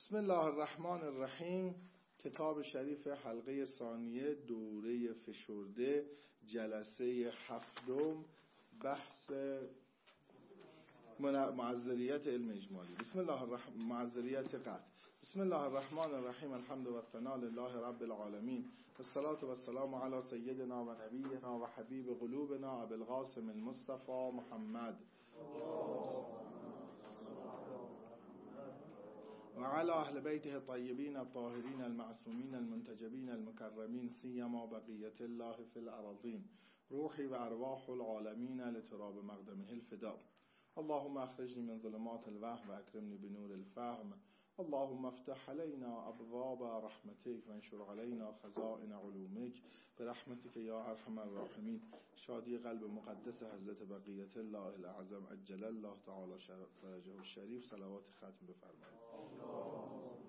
بسم الله الرحمن الرحیم. کتاب شریف حلقه ثانیه دوره فشرده جلسه هفتم، بحث معذریت علم اجمالی. بسم الله الرحمن معذریت قطع. بسم الله الرحمن الرحیم. الحمد و ثنا لله رب العالمین و الصلاة و السلام علی سیدنا و نبینا و حبیب قلوبنا ابی القاسم المصطفى محمد و علی اهل بیته الطیبین الطاهرین المعصومین المنتجبین المکرمین سیما بقیت الله فی الارضین روحی و ارواح العالمین لتراب مقدمه الفداء. اللهم اخرجني من ظلمات الوهم واكرمني بنور الفهم. اللهم افتح علينا ابواب رحمتك وانشر علينا خزائن علومك برحمتك يا ارحم الراحمين. شادی قلب مقدس حضرت بقیت الله الاعظم عجل الله تعالی فرجه الشریف صلوات ختم بفرمایید.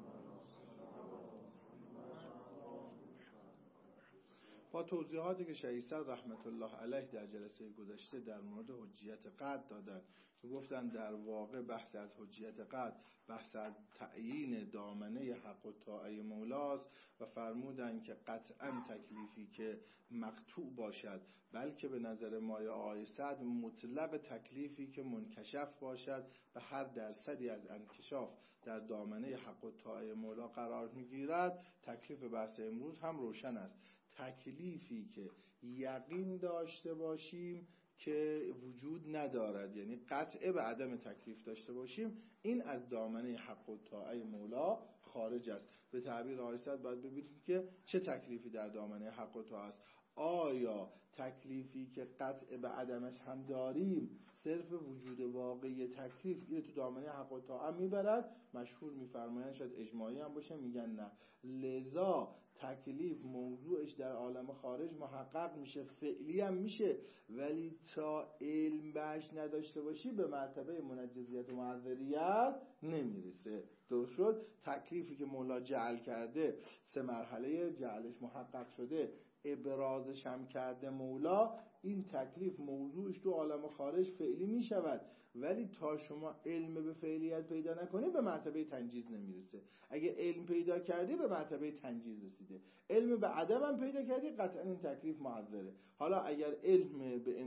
با توضیحاتی که شیخ صدر رحمت الله علیه در جلسه گذشته در مورد حجیت قطع دادن که گفتن در واقع بحث از حجیت قطع بحث از تعیین دامنه حق و طاعه مولاست و فرمودن که قطعا تکلیفی که مقطوع باشد بلکه به نظر مایه آقای صدر مطلب تکلیفی که منکشف باشد به هر درصدی از انکشاف در دامنه حق و طاعه مولا قرار میگیرد. تکلیف بحث امروز هم روشن است. تکلیفی که یقین داشته باشیم که وجود ندارد، یعنی قطعه به عدم تکلیف داشته باشیم، این از دامنه حق و طاعه مولا خارج است. به تعبیر آقای صدر باید ببینیم که چه تکلیفی در دامنه حق و طاعه است. آیا تکلیفی که قطع به عدمش هم داریم صرف وجود واقعی تکلیف این تو دامنه حق و طاعه میبرد؟ مشهور میفرمایند شاید اجماعی هم باشه، میگن نه. لذا تکلیف موضوعش در عالم خارج محقق میشه، فعلی هم میشه، ولی تا علم بهش نداشته باشی به مرتبه منجزیت و معذریت نمیرسه. درست شد؟ تکلیفی که مولا جعل کرده، 3 مرحله جعلش محقق شده، ابرازش هم کرده مولا، این تکلیف موضوعش تو عالم خارج فعلی می شود، ولی تا شما علم به فعلیت پیدا نکنی به مرتبه تنجیز نمیرسه. اگه علم پیدا کردی به مرتبه تنجیز رسیده، علم به عدم هم پیدا کردی قطعا این تکلیف معذره. حالا اگر علم به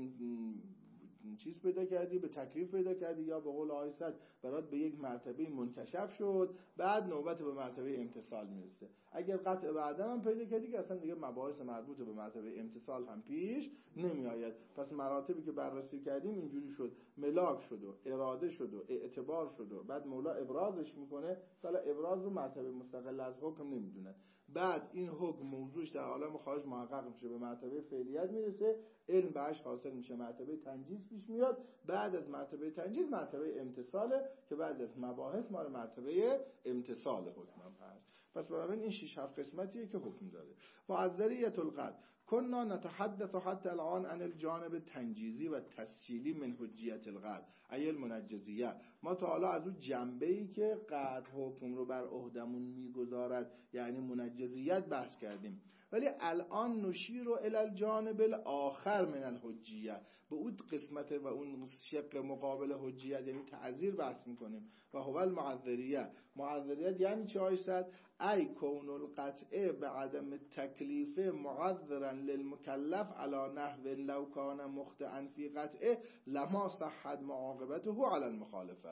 چیز پیدا کردی، به تکلیف پیدا کردی، یا به قول آقای صدر برات به یک مرتبه منکشف شد، بعد نوبت به مرتبه امتصال میرسه. اگر قطع به عدم هم پیدا کردی که اصلا دیگه مباحث مربوط به مرتبه امتصال هم پیش نمی آید. پس مراتبی که بررسی کردیم اینجوری شد: ملاک شد و اراده شد و اعتبار شد و بعد مولا ابرازش میکنه. حالا ابراز رو مرتبه مستقل از حکم نمیدونه. بعد این حکم موضوعش در عالم خارج محقق میشه، به مرتبه فعلیت میرسه، علم بهش حاصل میشه، مرتبه تنجیز پیش میاد. بعد از مرتبه تنجیز مرتبه امتصاله که بعد از مباحث ما مرتبه امتصال حکم هم هست. پس بنابراین این 6-7 قسمتیه که حکم داره. معذریت القطع. كنا نتحدث حتى الان عن الجانب تنجیزی و تسهیلی من حجیت القطع ای المنجزیه. ما تا حالا از اون جنبه‌ای که قطع حکم رو بر عهدمون میگذارد یعنی منجزیت بحث کردیم، ولی الان نشیر الی الجانب الاخر من الحجیه، به اون قسمت و اون شق مقابل حجیت یعنی تعذیر بحث میکنیم. و هو المعذریه. معذریت یعنی چه آیستد؟ ای کون القطعه به عدم تکلیف معذرا للمکلف علی نحو لو کان مخطئا فی قطعه لما صحت معاقبته علی المخالفه.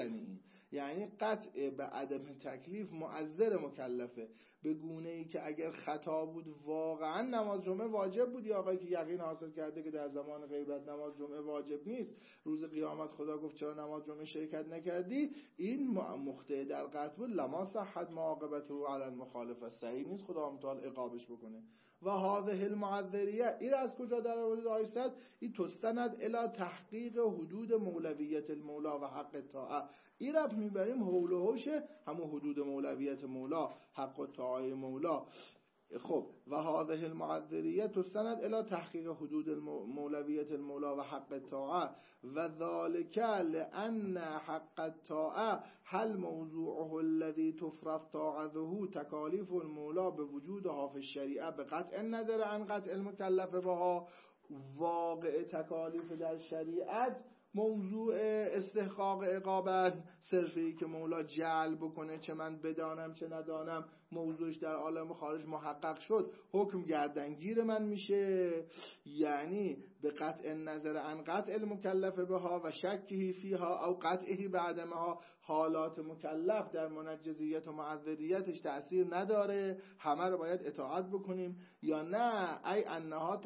یعنی قطع به عدم تکلیف معذر مکلفه، به گونه ای که اگر خطا بود واقعا نماز جمعه واجب بود، یا آقایی که یقین حاصل کرده که در زمان غیبت نماز جمعه واجب نیست، روز قیامت خدا گفت چرا نماز جمعه شرکت نکردی، این مخطئ در قطع بود، لما صحت معاقبته علی المخالفه، صحیح نیست خدا متعال عقابش بکنه. و هذه المعذریه این از کجا در آورد آیه صد؟ این تستند الی تحقیق حدود مولویت المولا و حق طاعه. این را میبریم حول و حوش همون حدود مولویت مولا، حق و طاعه مولا. خب و هذه المعذریه تستند الی تحقیق حدود مولویت المولا و حق الطاعه و ذلك لان حق الطاعه هل موضوعه الذي تفرض طاعته تکالیف المولا بوجودها فی الشریعه بقطع النظر عن قطع المکلف بها. واقع تکالیف در شریعت موضوع استحقاق عقابت صرفی که مولا جلب بکنه چه من بدانم چه ندانم موضوعش در عالم خارج محقق شد حکم گردنگیر من میشه، یعنی به قطع نظر عن قطع المکلف بها و شکهی فیها او قطعی بعدمها حالات مکلف در منجزیت و معذریتش تأثیر نداره، همه رو باید اطاعت بکنیم، یا نه ای انها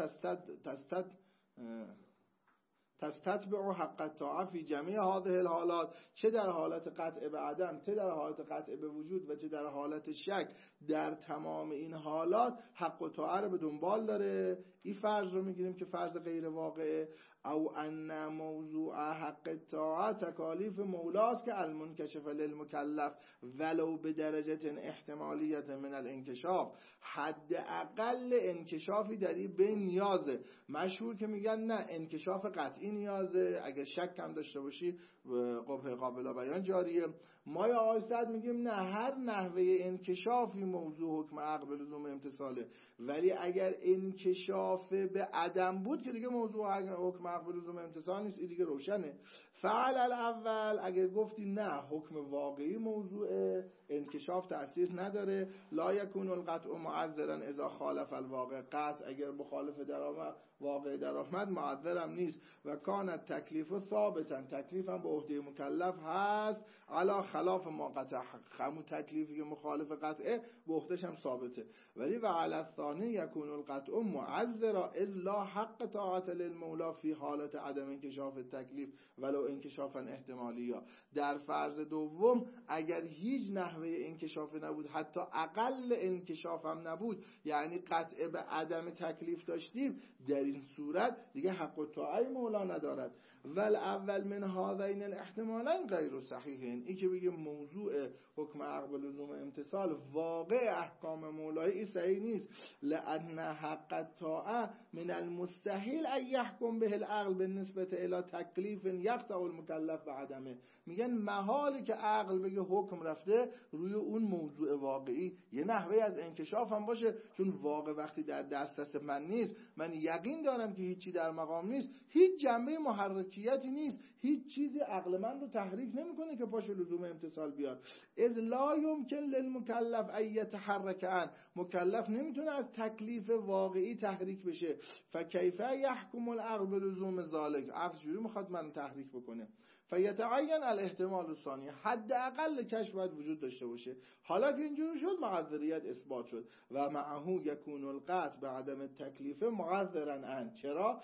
تستتبع حق الطاعه فی جمیع هذه الحالات، چه در حالت قطع به عدم چه در حالت قطع به وجود و چه در حالت شک، در تمام این حالات حق و طاعه رو به دنبال داره. این فرض رو میگیریم که فرض غیر واقعه. او ان موضوع حق الطاعه تکالیف مولاست که المنکشف للمکلف ولو به درجه احتمالیت من الانکشاف، حد اقل انکشافی در این بین نیازه. مشهور که میگن نه انکشاف قطعی نیازه، اگر شک هم داشته باشی قبح قابل بیان جاریه. ما یا آقای سعد میگیم نه، هر نحوه انکشافی موضوع حکم عقل به لزوم امتثاله، ولی اگر انکشاف به عدم بود که دیگه موضوع حکم عقل به لزوم امتثال نیست، این دیگه روشنه. فعل الاول اگر گفتی نه حکم واقعی موضوع انکشاف تأثیر نداره، لا یکون القطع معذرا اذا خالف الواقع، قطع اگر مخالف درآمد واقع درآمد معذرم نیست. و کان تکلیف ثابتا، تکلیف هم به عهده مکلف هست، علا خلاف ما قطع، همون تکلیفی که مخالف قطعه به عهدهش هم ثابته. ولی و علی الثانی یکون القطع معذرا اذ لا حق طاعت للمولا فی حالت عدم انکشاف تکلیف ولو انکشافا احتمالیا. در فرض دوم اگر هیچ نحوه انکشاف نبود، حتی اقل انکشاف هم نبود، یعنی قطع به عدم تکلیف داشتیم، در این صورت دیگه حق و طاعه مولا ندارد. ول اول من هذین الاحتمالین غیر صحیحین، این که بگه موضوع حکم عقل لزوم امتثال واقع احکام مولایی، این صحیح نیست. لان حق الطاعه من المستحیل ان یحکم به العقل بالنسبه الی تکلیف یقطع المکلف بعدمه. میگن محالی که عقل بگه حکم رفته روی اون موضوع واقعی یه نحوه از انکشاف هم باشه، چون واقع وقتی در دسترس من نیست، من یقین دارم که هیچی در مقام نیست، هیچ جنبه محرکیتی نیست، هیچ چیزی عقل من رو تحریک نمیکنه که پاش لزوم امتثال بیاد. اذ لا یمکن للمکلف ان یتحرک عن، مکلف نمیتونه از تکلیف واقعی تحریک بشه. فکیف یحکم العقل بلزوم ذالک، عقل جوری میخواد من تحریک بکنه. فیتعین الاحتمال الثانی، حداقل کشف باید وجود داشته باشه. حالا که اینجوری شد معذریت اثبات شد. و معه یکون القطع بعدم التکلیف معذرا عن، چرا؟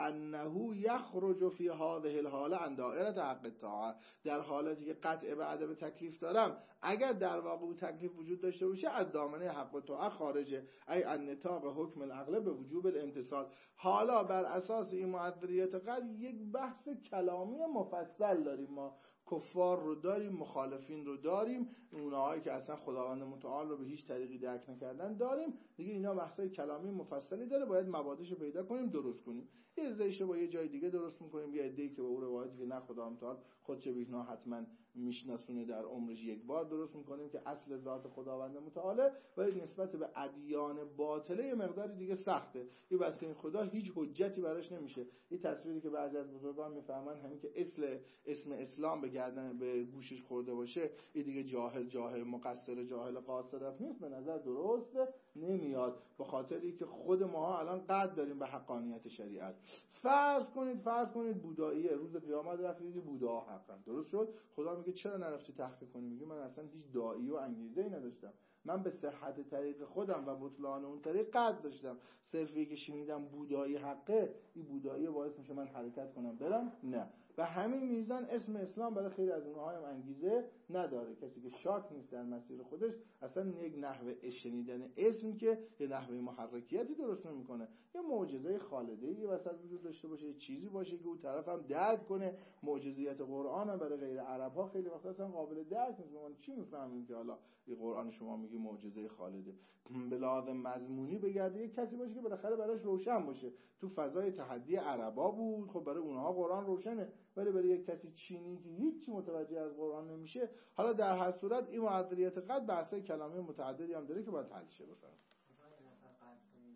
لانه یخرج فی هذه الحاله عن دائره حق الطاعه، در حالتی که قطع به عدم تکلیف دارم، اگر در واقع تکلیف وجود داشته باشه از دامنه حق الطاعه خارجه، ای ان نطاق حکم العقل به وجوب الامتثال. حالا بر اساس این معذریت قد یک بحث کلامی مفصل داریم، ما کفار رو داریم، مخالفین رو داریم، اونهایی که اصلا خداوند متعال رو به هیچ طریقی درک نکردن داریم دیگه. اینا بحثای کلامی مفصلی داره، باید موادش رو پیدا کنیم درست کنیم. یه عده‌ایش با یه جای دیگه درست می‌کنیم، یه عده‌ای که با اون روایتی که نه خداوند متعال خودش به اینا حتما میشناسونه در عمرش یک بار درست می‌کنیم که اصل ذات خداوند متعاله، و نسبت به ادیان باطله یه مقداری دیگه سخته. این واسه این خدا هیچ حجتی براش نمیشه. این تصویری که بعضی از بزرگان میفهمن همین که اسم اسلام به گوشش خورده باشه، این دیگه جاهل مقصر جاهل قاصر نیست، به نظر درست نمیاد، به خاطری که خود ما الان قد داریم به حقانیت شریعت. فرض کنید بوداییه، روز قیامت رفتید بودا حقا درست شد، خدا میگه چرا نرفتی تحقیق کنی؟ میگه من اصلا هیچ داعی و انگیزه‌ای نداشتم، من به صحت طریق خودم و بطلان اون طریق قد داشتم، صرفی که شنیدم بودایی حقه، این بودایی باعث میشه من حرکت کنم برم؟ نه. و همین میزان اسم اسلام برای خیلی از اونها هم انگیزه نداره. کسی که شاک نیست در مسیر خودش، اصلا یک نحوه شنیدن اسم که یه نحوه محرکیتی درست نمیکنه. یه معجزه خالده‌ای وسط وجود داشته باشه، یه چیزی باشه که اون طرف هم درک کنه. معجزیت قرآن هم برای غیر عرب ها خیلی وقتا اصلا قابل درک نیست. ما چی میفهمیم که حالا این قرآن شما میگه معجزه خالده؟ به لحاظ مضمونی بگرده یک کسی باشه که بالاخره براش روشن باشه. تو فضای تحدی عربا بود، خب برای اونها قرآن روشنه، ولی برای یک کسی چینی که هیچ متوجه از قرآن نمیشه، حالا در هر صورت این معذریت قد بحثای کلامی متعددی هم داره که باید حل شه. بفرمایید.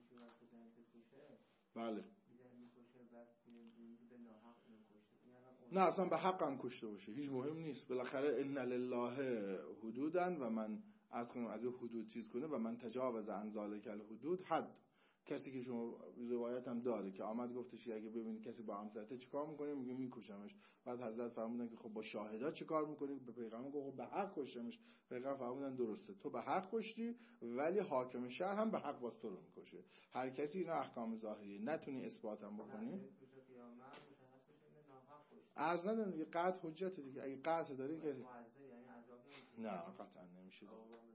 بله نه اصلا به حق هم کشته باشه هیچ مهم نیست. بالاخره ان لله حدودن و من از حدود چیز کنه و من تجاوز عن ذلک الحدود حد. کسی که شما روایت هم داره که آمد گفتش اگه ببینید کسی با همسرته چیکار میکنه میگه میکشمش. بعد حضرت فرمودن که خب با شاهدا چیکار میکنی؟ به پیغمبر گفت به حق کشتمش. پیغمبر فرمودن درسته تو به حق کشتی ولی حاکم شهر هم به حق باز تو رو میکشه. هر کسی اینا احکام ظاهری نتونی اثبات هم بکنی. عرض ندارم دیگه قطع حجت دیگه. اگه قطع داری که نه قطعا نمیشه.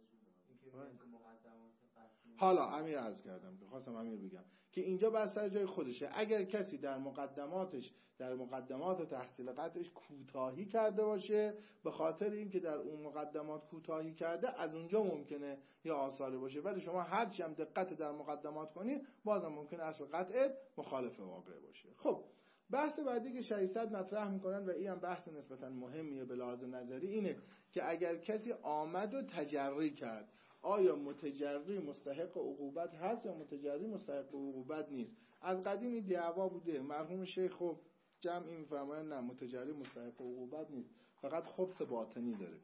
حالا امیر عرض کردم که خواستم امیر بگم که اینجا بر سر جای خودشه. اگر کسی در مقدمات تحصیل قطعش کوتاهی کرده باشه به خاطر اینکه در اون مقدمات کوتاهی کرده از اونجا ممکنه یا آثاری باشه، ولی شما هرچی هم دقت در مقدمات کنید بازم ممکنه اصل قطع مخالف واقع باشه. خب بحث بعدی که 600 مطرح میکنن و این هم بحث نسبتا مهمیه به لحاظ نظری اینه که اگر کسی آمد و تجری کرد آیا متجری مستحق عقوبت هست یا متجری مستحق عقوبت نیست؟ از قدیم این دعوا بوده. مرحوم شیخ خب جمعی میفرمایند نه متجری مستحق عقوبت نیست، فقط خبث باطنی داره.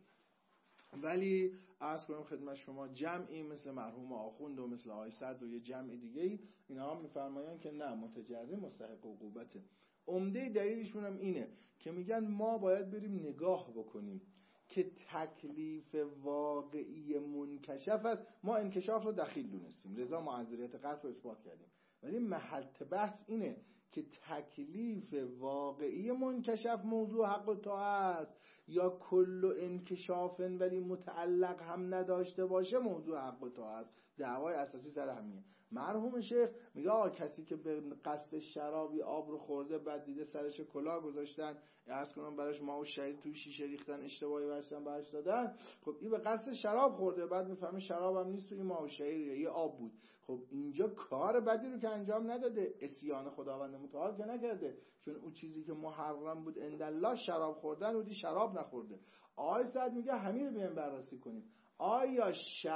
ولی عرض کنم خدمت شما جمعی مثل مرحوم آخوند و مثل آقای صدر و یه جمع دیگه اینها میفرمایند که نه متجری مستحق عقوبته. عمده دلیلشون هم اینه که میگن ما باید بریم نگاه بکنیم که تکلیف واقعی منکشف است. ما انکشاف رو دخیل دونستیم لذا معذریت قطع رو اثبات کردیم، ولی محل بحث اینه که تکلیف واقعی منکشف موضوع حق و طاعه است یا کل انکشاف ولی متعلق هم نداشته باشه موضوع حق و طاعه است. دعوای اساسی سر همینه. مرحوم شیخ میگه آقا کسی که به قصد شرابی آب رو خورده بعد دیده سرش کلاه گذاشتن عرض کنم براش ماء و شهید توی شیشه ریختن اشتباهی برشتن برش دادن، خب این به قصد شراب خورده بعد میفهمه شراب هم نیست توی ماء و شهید یه آب بود. خب اینجا کار بدی رو که انجام نداده، عصیان خداوند متعال که نکرده، چون اون چیزی که محرم بود عندالله شراب خوردن بودی شراب نخورده. آقای سعد میگه همین رو بیایم بررسی کنیم. آیا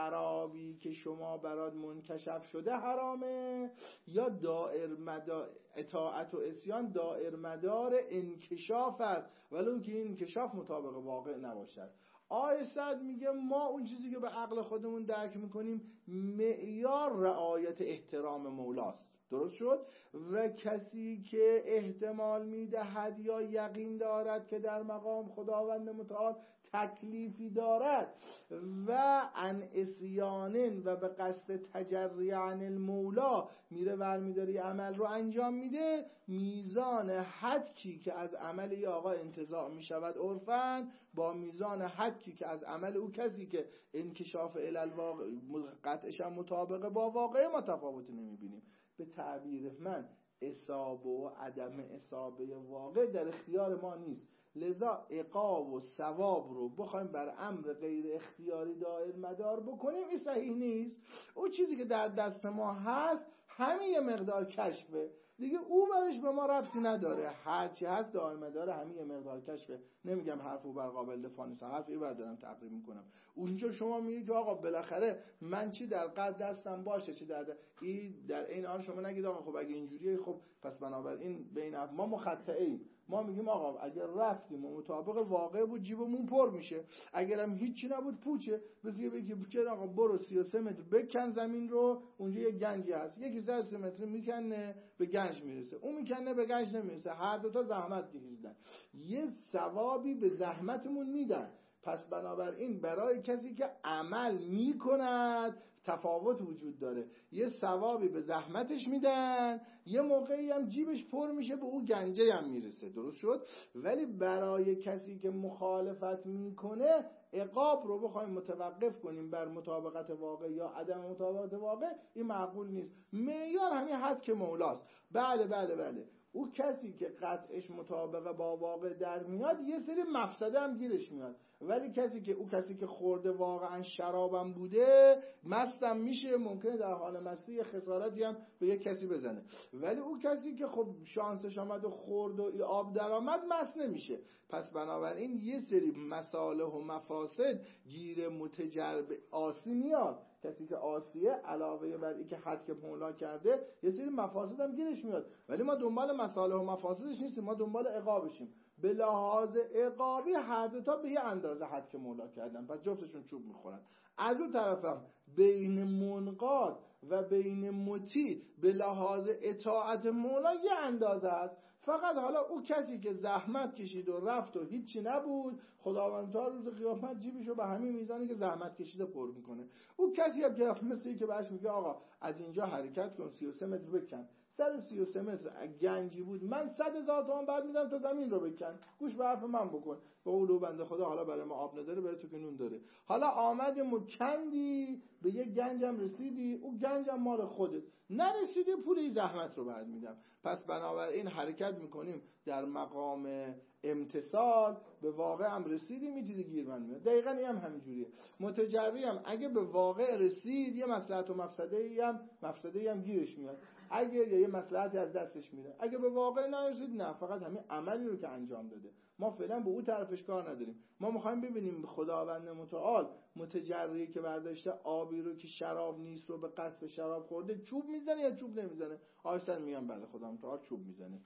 شرابی که شما برات منکشف شده حرامه یا دائر مدار اطاعت و عصیان دائر مدار انکشاف است ولی اون که این انکشاف مطابق واقع نباشد؟ آقای سعد میگه ما اون چیزی که به عقل خودمون درک میکنیم معیار رعایت احترام مولاست. درست شد؟ و کسی که احتمال میدهد یا یقین دارد که در مقام خداوند متعال تکلیفی دارد و عن عصیان و به قصد تجری عن المولا میره برمیداری عمل رو انجام میده، میزان حدکی که از عمل ای آقا انتزاع میشود عرفاً با میزان حدکی که از عمل او کسی که انکشاف الالواقع قطعش هم مطابق با واقع متفاوتی نمیبینیم. به تعبیر من اصابه و عدم اصابه واقع در اختیار ما نیست، لذا عقاب و ثواب رو بخوایم بر امر غیر اختیاری دائر مدار بکنیم این صحیح نیست. اون چیزی که در دست ما هست همین یه مقدار کشفه دیگه، او برش به ما ربطی نداره، هرچی هست دائر مدار همین یه مقدار کشفه. نمیگم حرف او بر قابل دفاع نیست، حرف ای بر دارم تقریب میکنم. اونجا شما میگی که آقا بالاخره من چی در قد دستم باشه چی در این حال شما نگید آقا خب اگه اینجوریه خب پس بنابراین بین ما مخطئیم. ما میگیم آقا اگر رفتیم و مطابق واقع بود جیبمون پر میشه، اگرم هیچی نبود پوچه. بسیار بگی آقا برو 33 متر بکن زمین رو، اونجا یه گنجی هست، یکی 33 متر میکنه به گنج میرسه، اون میکنه به گنج نمیرسه، هر دو تا زحمت کشیدن، یه ثوابی به زحمتمون میدن. پس بنابراین برای کسی که عمل میکند تفاوت وجود داره، یه ثوابی به زحمتش میدن، یه موقعی هم جیبش پر میشه به اون گنجه هم میرسه. درست شد؟ ولی برای کسی که مخالفت میکنه عقاب رو بخوایم متوقف کنیم بر مطابقت واقع یا عدم مطابقت واقع این معقول نیست. معیار همین حد که مولاست. بله او کسی که قطعش مطابقه با واقع در میاد یه سری مفسده هم گیرش میاد، ولی کسی که خورده واقعا شرابم بوده مستم میشه، ممکنه در حال مستی یه خسارتی هم به یه کسی بزنه، ولی او کسی که خب شانسش آمد و خورد و آب در آمد مست نمیشه. پس بنابراین یه سری مصالح و مفاسد گیر متجرب آسی میاد. کسی که آسیه علاوه بر این که حد که مولا کرده یه سری مفاسد هم گیرش میاد، ولی ما دنبال مصالح و مفاسدش نیستیم، ما دنبال عقابشیم. به لحاظ عقابی هر دو تا به یه اندازه حد که مولا کردن، پس جفتشون چوب میخورن. از اون طرفم بین منقاد و بین مطیع به لحاظ اطاعت مولا یه اندازه است. فقط حالا او کسی که زحمت کشید و رفت و هیچی نبود، خداوند تا روز قیامت جیبشو به همین میزانی که زحمت کشیده پر میکنه. او کسی هم که مثل این که بهش میگه آقا از اینجا حرکت کن 33 متر بکن، سر 33 متر گنجی بود من 100,000 تومان بعد میدم تا زمین رو بکن، گوش به حرف من بکن. به اولو بنده خدا حالا برای ما آب نداره، برای تو که نون داره. حالا آمد مکندی به یه گنجم رسیدی، او گنجم مال خودت، نرسیدی پولی زحمت رو بعد میدم. پس بنابراین حرکت میکنیم در مقام امتصال، به واقع هم رسیدیم یه چیزی گیر من میاد. دقیقاً این هم همینجوریه. متجری هم اگه به واقع رسید یه مصلحت و مفسده‌ای هم گیرش میاد، اگه یه مصلحتی از دستش میره. اگه به واقع نرسید نه، فقط همین عملی رو که انجام داده. ما فعلا به اون طرفش کار نداریم. ما میخوایم ببینیم خداوند متعال متجری که برداشته آبی رو که شراب نیست رو به قصد شراب خورده چوب میزنه یا چوب نمیزنه؟ آیستن میگن بله خدا متعال چوب میزنه.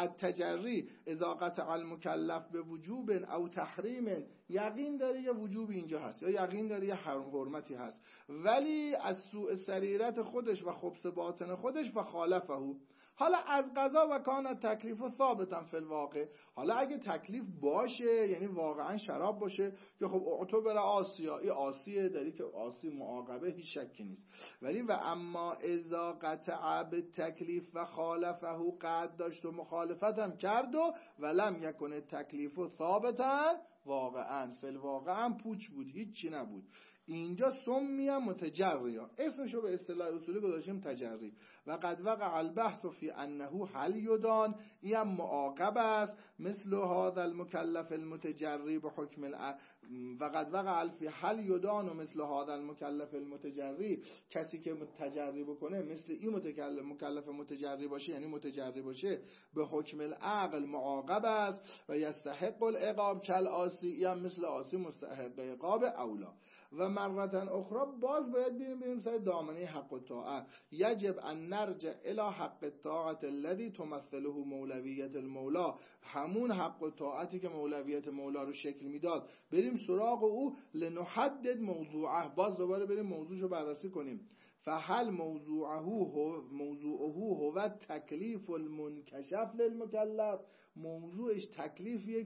التجری اذا قطع المکلف به وجوب او تحریم، یقین داره یه وجوب اینجا هست یا یقین داره یه حرمتی هست، ولی از سوء سریرت خودش و خبث باطن خودش و خالفه. حالا از قضا و کان تکلیف و ثابتا فی الواقع، حالا اگه تکلیف باشه یعنی واقعا شراب باشه که خب اعتبر آسیا، این آسیه داری که آسی معاقبه هیچ شکی نیست، ولی و اما اذا قطع به تکلیف و خالفه، قد داشت و مخالفت هم کرد و ولم یکن تکلیف و ثابتا واقعا فی الواقع هم پوچ بود، هیچی نبود. اینجا سمیه متجریا، اسمشو به اصطلاح اصولی گذاشتیم تجری. و قد وقع البحث فی انه هل یدان، این هم معاقب است، مثل هذا المکلف المتجری به حکم و قد وقع فی هل یدان و مثل هذا المکلف المتجری، کسی که تجری بکنه مثل این مکلف متجری باشه، یعنی متجری باشه به حکم العقل معاقب است و یستحق العقاب کل آسی، هم مثل آسی مستحق عقاب اولا. و مرتن اخرى باز باید بریم سر دامنه حق الطاعه. یجب ان نرجع الى حق الطاعه الذي تمثله مولویت المولا، همون حق الطاعتی که مولویت مولا رو شکل میداد بریم سراغ او. لنحدد موضوعه، باز دوباره بریم موضوعشو بررسی کنیم. فهل موضوعه هو تکلیف المنکشف للمکلف، موضوعش تکلیفیه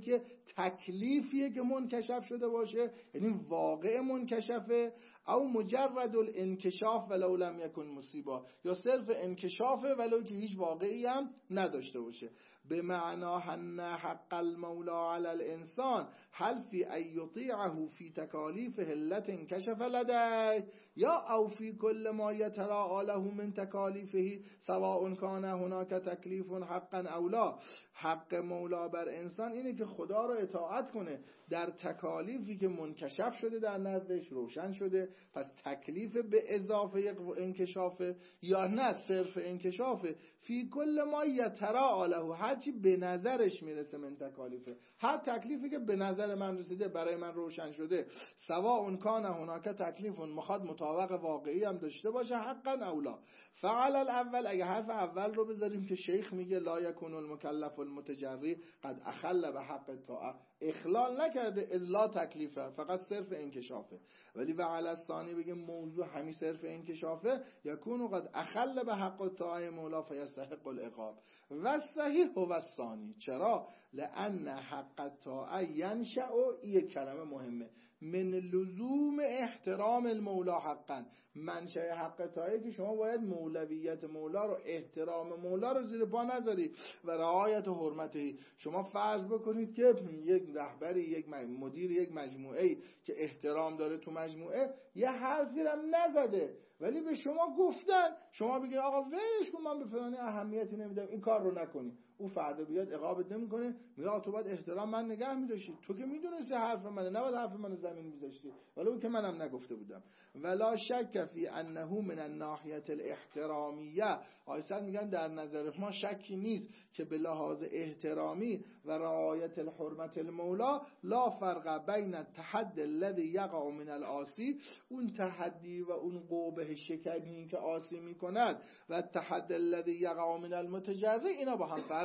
که منکشف شده باشه، یعنی واقع منکشفه، او مجرد الانکشاف ولو لم یکن مصیبا، یا صرف انکشافه ولو که هیچ واقعی هم نداشته باشه. به معنا ان حق المولا علی الانسان هل فی ان یطیعه فی تکالیف علت انکشف لدیه، یا او فی کل ما یتراءى له من تکالیفه سواء کان هناک تکلیف حقا او لا. حق مولا بر انسان اینه که خدا رو اطاعت کنه در تکالیفی که منکشف شده در نزدش، روشن شده، پس تکلیف به اضافه انکشافه یا نه صرف انکشافه. فی کل ما یتراءى له، هرچی به نظرش میرسه من تکالیفه، هر تکلیفی که به نظر من رسیده برای من روشن شده، سواء کان هناک تکلیف مخاط مطابق واقعی هم داشته باشه حقا او لا. فعل الاول، اگه حرف اول رو بذاریم که شیخ میگه لا یکون المکلف المتجری قد اخل به حق الطاعه، اخلال نکرده الا تکلیفه، فقط صرف انکشافه. ولی و علی الثانی بگه موضوع همین صرف انکشافه، یکون قد اخل به حق الطاعه مولا فیستحق العقاب. و صحیح هو الثانی، چرا؟ لان حق الطاعه ینشأ، این کلمه مهمه، من لزوم احترام المولا حقا. منشأ حق طاعه که شما باید مولویت مولا رو، احترام مولا رو زیر پا نذاری و رعایت حرمته. شما فرض بکنید که یک رهبری، یک مدیر یک مجموعه که احترام داره تو مجموعه یه حرفی هم نزده، ولی به شما گفتن، شما بگید آقا ولش کن من به فلانی اهمیتی نمیدم این کار رو نکنی، او فردا بیاد عقابت نمیکنه، میگه تو باید احترام من نگه می‌داشتی، تو که میدونستی حرف منه نباید حرف منو زمین می‌ذاشتی، ولی اون که منم نگفته بودم. ولا شک فی انه من الناحیه الاحترامیه، آیسان میگن در نظر ما شکی نیست که به لحاظ احترامی و رعایت الحرمت المولا لا فرق بین التحدی الذی یقع من العاصی، اون تحدی و اون قوبه شکنی که عاصی میکند، و التحدی الذی یقع من المتجری، اینا با هم فرق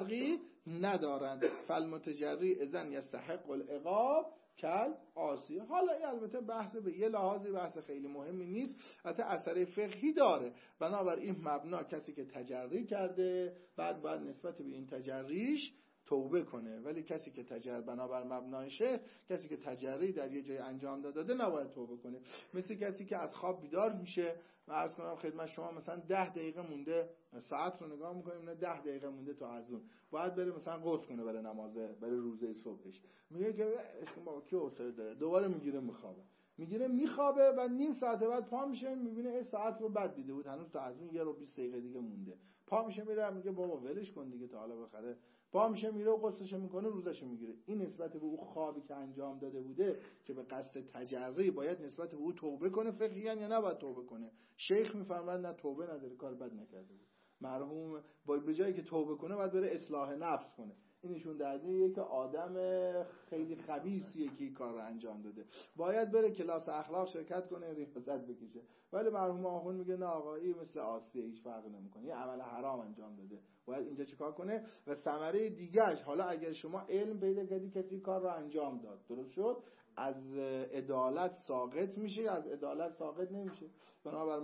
فرقی ندارند. فالمتجری اذن یستحق العقاب کل عاصی. حالا این البته بحث به یه لحاظی بحث خیلی مهمی نیست، البته اثر فقهی داره. بنابراین مبنا کسی که تجری کرده بعد باید نسبت به این تجریش توبه کنه، ولی کسی که بنابر مبنای شیخ کسی که تجری در یه جای انجام داده نباید توبه کنه. مثل کسی که از خواب بیدار میشه و عرض کنم خدمت شما مثلا 10 دقیقه مونده، ساعت رو نگاه میکنیم نه 10 دقیقه مونده تا اذان، باید بره مثلا غسل کنه برای نماز برای روزه صبحش. میگه که اشکم بابا کی حوصله داره، دوباره میخوابه و نیم ساعت بعد پا میشه میبینه این ساعت رو بد دیده بود، هنوز تا اذان 1 رو 20 دقیقه دیگه مونده. پا میشه میره میگه بابا ولش کن دیگه تا حالا بخره، پا میشه میره و غسلش میکنه روزش میگیره. این نسبت به او خوابی که انجام داده بوده که به قصد تجری باید نسبت به او توبه کنه فقهیاً یا نباید توبه کنه؟ شیخ میفرماید نه توبه نداره، کار بد نکرده بود. مرحوم باید به جایی که توبه کنه باید بره اصلاح نفس کنه. اینشون دردیه که آدم خیلی خبیثیه که این کار رو انجام داده، باید بره کلاس اخلاق شرکت کنه ریاضت بکشه. ولی مرحوم آخوند میگه نه آقا این مثل آسیه هیچ فرقی نمیکنه، یه عمل حرام انجام داده، باید اینجا چیکار کنه؟ و ثمره دیگهش حالا اگر شما علم پیدا کردی کسی کار رو انجام داد درست شد، از عدالت ساقط میشه، از عدالت ساقط نمیشه. بنابر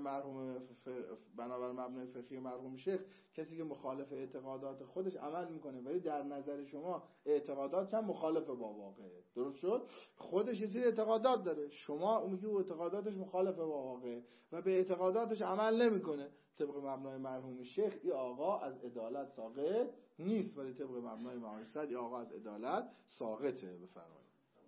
مبنای فقهی مرحوم شیخ کسی که مخالف اعتقادات خودش عمل میکنه ولی در نظر شما اعتقادات هم مخالف با واقعه، درست شد؟ خودش یه سری اعتقادات داره، شما میگی او اعتقاداتش مخالف با واقعه و به اعتقاداتش عمل نمیکنه. طبق مبنای مرحوم شیخ این آقا از عدالت ساقط نیست، ولی طبق مبنای معاصر این آقا از عدالت ساقطه. بفرمایید.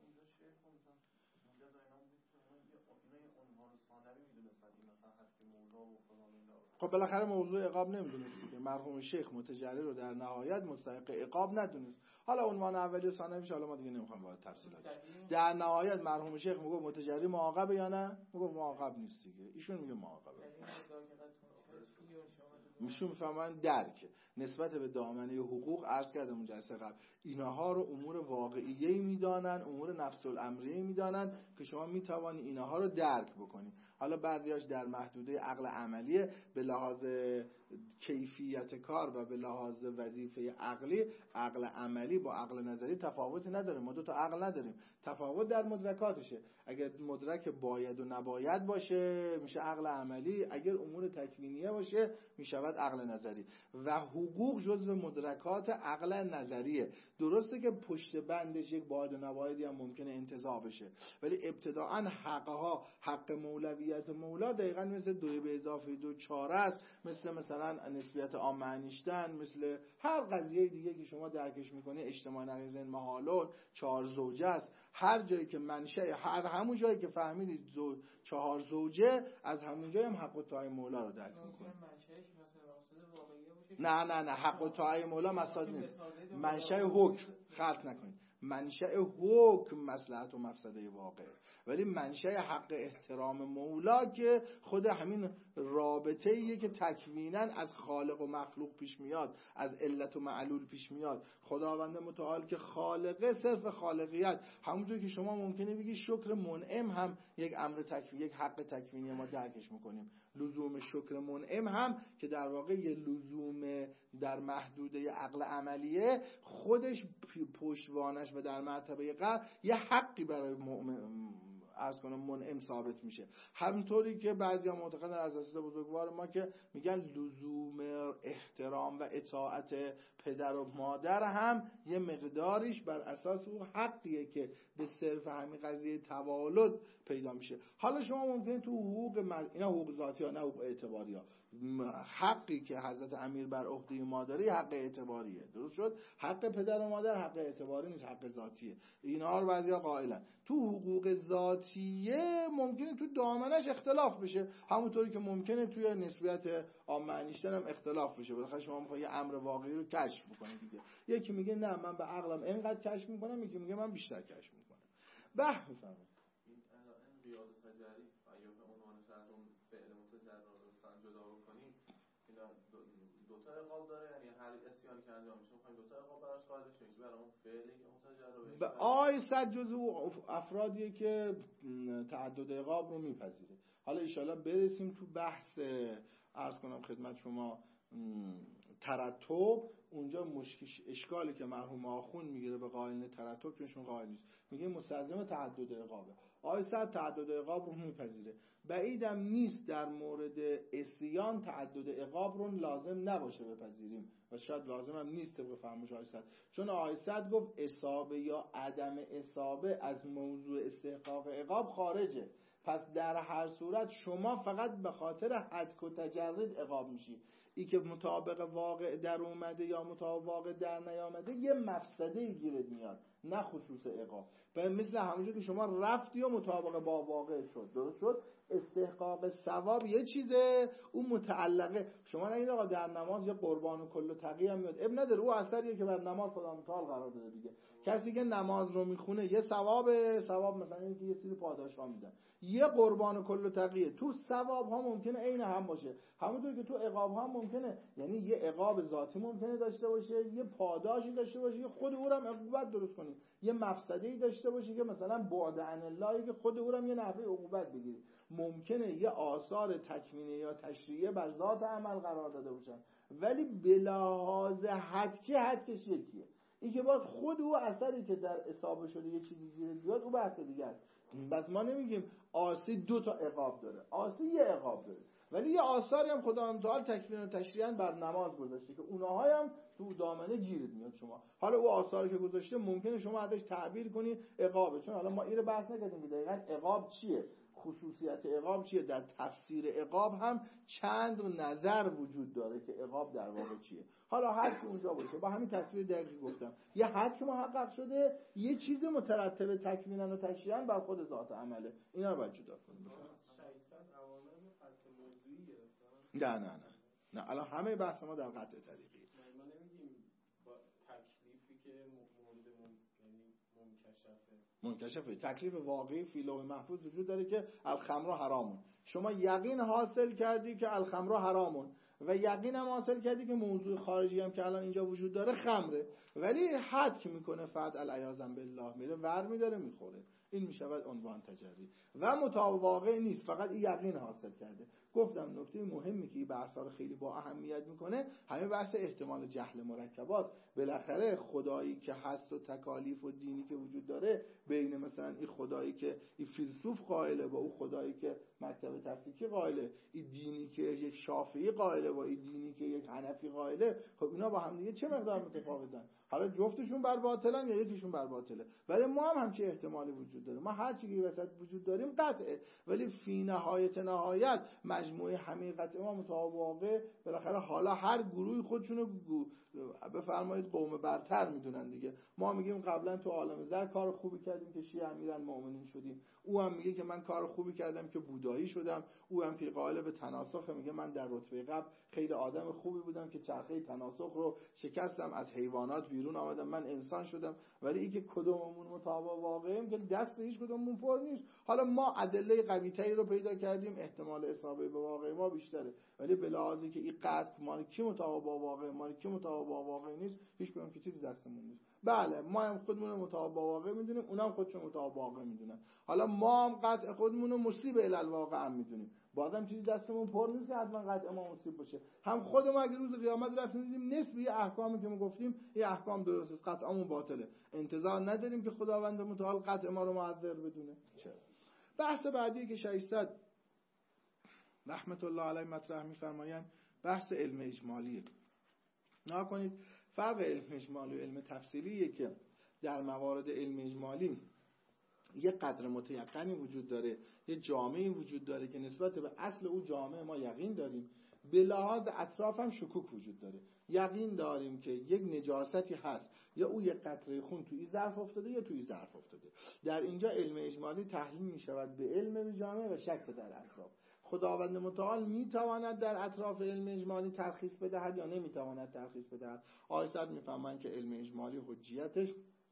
خب بالاخره موضوع عقاب نمیدونستی که مرحوم شیخ متجری رو در نهایت مستحق عقاب ندونست. حالا عنوان اولی و ثانویش حالا ما دیگه نمیخوام وارد تفصیلات. در نهایت مرحوم شیخ میگه متجری معاقبه یا نه؟ میگه معاقب نیست دیگه. ایشون میگه معاقبه. میشون میفهمن درک نسبت به دامنه حقوق عرض کردم جلسه قبل، اینها رو امور واقعیه‌ای میدانن، امور نفس الامریه میدانن که شما میتوانی اینها رو درک بکنی. حالا بعضیاش در محدوده عقل عملیه، به لحاظ کیفیت کار و به لحاظ وظیفه عقلی، عقل عملی با عقل نظری تفاوتی نداره. ما دو تا عقل نداریم، تفاوت در مدرکاتشه. اگر مدرک باید و نباید باشه میشه عقل عملی، اگر امور تکوینیه باشه میشود عقل نظری. و حقوق جزو مدرکات عقل نظریه. درسته که پشت بندش یک باید و نبایدی هم ممکنه انتزاع بشه، ولی ابتداعا حقها، حق مولویت مولا دقیقاً مثل 2 به اضافه 2 4 است، مثلا نسبیت عام معنیشتن، مثل هر قضیه دیگه که شما درکش میکنه، اجتماع نقیض محالون 4 زوجه است. هر جایی که منشأ همون جایی که فهمیدید 4 زوجه، از همون جایی هم حق و طاعه مولا رو درک میکنه. نه حق و طاعه مولا مسائل نیست. منشأ حکم خلط نکنید، منشأ حکم مصلحت و مفسده واقعه، ولی منشأ حق احترام مولا که خود همین رابطه ایه که تکویناً از خالق و مخلوق پیش میاد، از علت و معلول پیش میاد. خداوند متعال که خالقه، صرف خالقیت، همونجور که شما ممکنه بگی شکر منعم هم یک امر تکوینی، یک حق تکوینی ما درکش میکنیم. لزوم شکر منعم هم که در واقع یه لزوم در محدوده عقل عملیه، خودش پشتوانش و در مرتبه قلب یه حقی برای عرض کنم منعم ثابت میشه. همونطوری که بعضیا معتقدن از اساس بزرگوار ما که میگن لزوم احترام و اطاعت پدر و مادر هم یه مقداریش بر اساس اون حقیه که به صرف همین قضیه توالد پیدا میشه. حالا شما ممکنه تو حقوق اینا حقوق ذاتی ها نه حقوق اعتباری ها، حقی که حضرت امیر بر عهده ما داره حق اعتباریه، درست شد؟ حق پدر و مادر حق اعتباری نیست، حق ذاتیه. اینا رو بعضیا قائلن. تو حقوق ذاتیه ممکنه تو دامنش اختلاف بشه، همونطوری که ممکنه توی نسبیت عام معنیشتن هم اختلاف بشه. بالاخره شما میخوای یه امر واقعی رو کشف بکنید دیگه. یکی میگه نه من به عقلم اینقدر کشف میکنم، یکی میگه من بیشتر کشف میکنم. میفهمم این قیاد تجری اگه به عنوانش از اون فعل متجر رو جدا بکنیم، اینا دو تا عقاب داره، یعنی هر اسیانی که انجام میشه میخوایم دو تا عقاب براش قائل بشیم که برای اون فعلی که متجر رو به آی صد جزو افرادیه که تعدد عقاب رو میپذیره. حالا ان شاءالله برسیم تو بحث عرض کنم خدمت شما ترتب، اونجا اشکالی که مرحوم آخوند میگیره به قائلین ترتب، چونشون قائل نیست، میگه مستلزم تعدد عقابه. آقای سعد تعدد عقاب رو میپذیره. بعیدم نیست در مورد عصیان تعدد عقاب رو لازم نباشه بپذیریم و شاید لازم هم نیست طبق فرمایش آقای سعد، چون آقای سعد گفت اصابه یا عدم اصابه از موضوع استحقاق عقاب خارجه. پس در هر صورت شما فقط به خاطر حدک و تجرد عقاب میشی. ای که مطابق واقع در اومده یا مطابق واقع در نیامده یه مفسده گیرت میاد، نه خصوص عقاب. مثل همونجور که شما رفتی و مطابق با واقع شد، درست شد. استحقاق ثواب یه چیزه، اون متعلقه. شما نگید آقا در نماز یه قربان و کل و تقی هم میاد، اب نداره، او اثریه که بر نماز خدا متعال قرار داده دیگه. کسی که نماز رو میخونه یه ثواب مثلا اینکه یه سری پاداش ها میدن، یه قربان و کل و تقیه. تو ثواب ها ممکنه عین هم باشه، همونطور که تو عقاب ها ممکنه، یعنی یه عقاب ذاتی ممکنه داشته باشه، یه پاداشی داشته باشه که خود او هم عقوبت درست کنی، یه مفسده‌ای داشته باشه که مثلا بعد عن الله که خود او هم یه نحوه عقوبت بگیری. ممکنه یه آثار تکوینی یا تشریعی بر ذات عمل قرار داده باشن، ولی بلحاظ حدکش یکیه. این که باز خود او اثری که در اصابه شده یه چیزی گیرد بیاد، او بحث دیگه است. بس ما نمیگیم عاصی 2 تا عقاب داره، عاصی یه عقاب داره، ولی یه آثاری هم خداوند تعالی تکوین و تشریعاً بر نماز گذاشته که اونها هم تو دامنه گیرد میاد شما. حالا او آثاری که گذاشته ممکنه شما ازش تعبیر کنی عقابه، چون حالا ما این رو بحث نکردیم که دقیقاً عقاب چیه، خصوصیت عقاب چیه. در تفسیر عقاب هم چند نظر وجود داره که عقاب در واقع چیه. حالا هر کی اونجا باشه، با همین تصویر دقیقی گفتم، یه حد که محقق شده، یه چیز مترتب تکوینا و تشریعاً بر خود ذات عمله. اینا رو باید جدا کنیم. نه الان همه بحث ما در قطع طریقی. ما نمیگیم با تکلیفی که مورد منکشفه. تکلیف واقعی فی لوح محفوظ وجود داره که الخمر حرامون. شما یقین حاصل کردی که الخمر حرامون و یقین هم حاصل کردی که موضوع خارجی هم که الان اینجا وجود داره خمره، ولی حد که میکنه فرد العیاذ بالله میره ور میداره میخوره. این میشود عنوان تجری و مطابق واقع نیست، فقط این یقین حاصل کرده. گفتم نکته مهمی که این بحثا رو خیلی با اهمیت میکنه همین بحث احتمال جهل مرکبات. بالاخره خدایی که هست و تکالیف و دینی که وجود داره، بین مثلا این خدایی که این فیلسوف قائله با اون خدایی که مکتب تفکیکی قائله، این دینی که یک شافعی قائله با این دینی که یک حنفی قائله، خب اینا با هم دیگه چه مقدار متفاوتن؟ حالا جفتشون بر باطلن یا یکیشون بر باطله، ولی ما هم همچین احتمالی وجود داره. ما هر چیزی وسط وجود داریم قطعه، ولی فی نهایت مجموعه همه قطعه ما مطابق واقع. بالاخره حالا هر گروهی خودشونو بفرمایید قوم برتر میدونن دیگه. ما میگیم قبلا تو عالم زر کار خوبی کردیم که شیعه امیرالمومنین شدیم، او هم میگه که من کار خوبی کردم که بودایی شدم، او هم که قائل به تناسخ میگه من در رتبه قبل خیلی آدم خوبی بودم که چرخه تناسخ رو شکستم، از حیوانات بیرون آمدم، من انسان شدم. ولی این که کدوممون مطابق واقعیم که دست هیچ کدوممون پر نیست. حالا ما ادله قوی‌تری رو پیدا کردیم، احتمال اصابه به واقع ما بیشتره، ولی به لحاظی که این قطع مال کی مطابق با واقع، مال کی مطابق با واقع نیست، هیچ کدوم که چیزی دستمون نیست. بله ما هم خودمون رو مطابق با واقع میدونیم، اونم خودشون مطابق با واقع میدونن. حالا ما هم قطع خودمون رو مصیب الالواقع هم میدونیم، بازم چیزی دستمون پر نیست حتما قطع ما مصیب باشه. هم خودمون اگه روز قیامت رفتیم دیدیم نسبی احکامی که ما گفتیم این احکام درست است، قطعمون باطله، انتظار نداریم که خداوند متعال قطع ما رو معذر بدونه. چرا؟ بحث بعدی که شایسته رحمت الله علیه مطرح می‌فرمایند بحث علم اجمالیه. نگاه کنید فرق علم اجمالی و علم تفصیلیه که در موارد علم اجمالی یه قدر متیقنی وجود داره، یه جامعی وجود داره که نسبت به اصل او جامعه ما یقین داریم، به لحاظ اطراف هم شکوک وجود داره. یقین داریم که یک نجاستی هست، یا او یک قطره خون توی ظرف افتاده یا توی ظرف افتاده. در اینجا علم اجمالی تحلیل می شود به علم جامعه و شک در اطراف. خداوند متعال میتواند در اطراف علم اجمالی ترخیص بدهد یا نمیتواند ترخیص بدهد. آیسد میفهمند که علم اجمالی حجیتش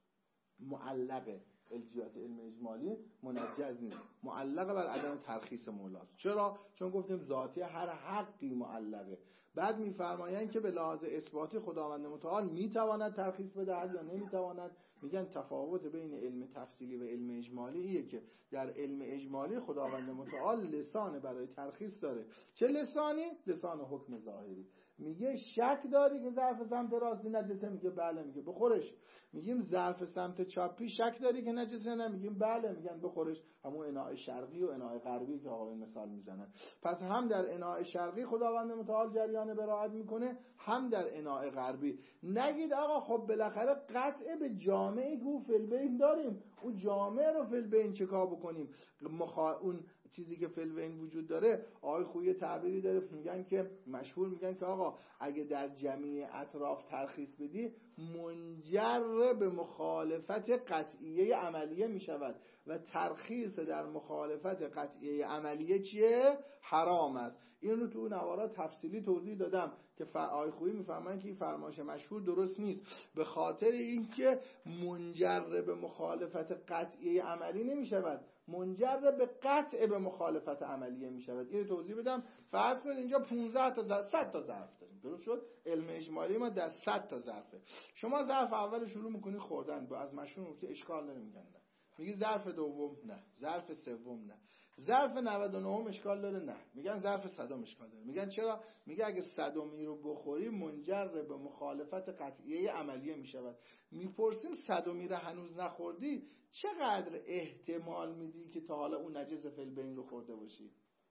معلقه، الجیات علم اجمالی منجز نیست، معلقه بر عدم ترخیص مولاست. چرا؟ چون گفتیم ذاتی هر حقی معلقه. بعد میفرمایند که به لحاظ اثباتی خداوند متعال میتواند ترخیص بدهد یا نمیتواند. میگن تفاوت بین علم تفصیلی و علم اجمالی ایه که در علم اجمالی خداوند متعال لسان برای ترخیص داره. چه لسانی؟ لسان حکم ظاهری. میگه شک داری که ظرف سمت راستی نجسه؟ میگه بله. میگه بخورش. میگیم ظرف سمت چاپی شک داری که نجسه؟ نه. میگیم بله. میگن بخورش. همون اناء شرقی و اناء غربی که آقایون مثال میزنن. پس هم در اناء شرقی خداوند متعال جریان براعت میکنه، هم در اناء غربی. نگید آقا خب بالاخره قطع به جامعی که فی البین داریم، اون جامعه رو فی البین چکار بکنیم؟ اون چیزی که فی البین وجود داره، آقای خویی تعبیری داره میگن که مشهور میگن که آقا اگه در جمعی اطراف ترخیص بدی منجر به مخالفت قطعیه عملیه میشود و ترخیص در مخالفت قطعیه عملیه چیه؟ حرام است. این رو تو نوارات تفصیلی توضیح دادم که آقای خویی میفهمن که این فرمایش مشهور درست نیست، به خاطر اینکه منجر به مخالفت قطعیه عملی نمیشود، منجر به قطع به مخالفت عملیه میشود. این توضیح بدم. فرض کنید اینجا 15 تا 100 تا ظرف داریم، درست شد؟ علم اجمالی ما در 100 تا ظرفه. شما ظرف اول شروع میکنید خوردن، با از مشروب که اشکال داره میگن نه. میگی ظرف دوم نه، ظرف سوم نه، ظرف 99 اشکال داره نه، میگن ظرف 100 اشکال داره. میگن چرا؟ میگه اگه 100 رو بخوری منجر به مخالفت قطعیه عملیه میشود. میپرسیم 100 رو هنوز نخوردی، چقدر احتمال میدی که تا حالا اون نجس فی البین رو خورده باشی؟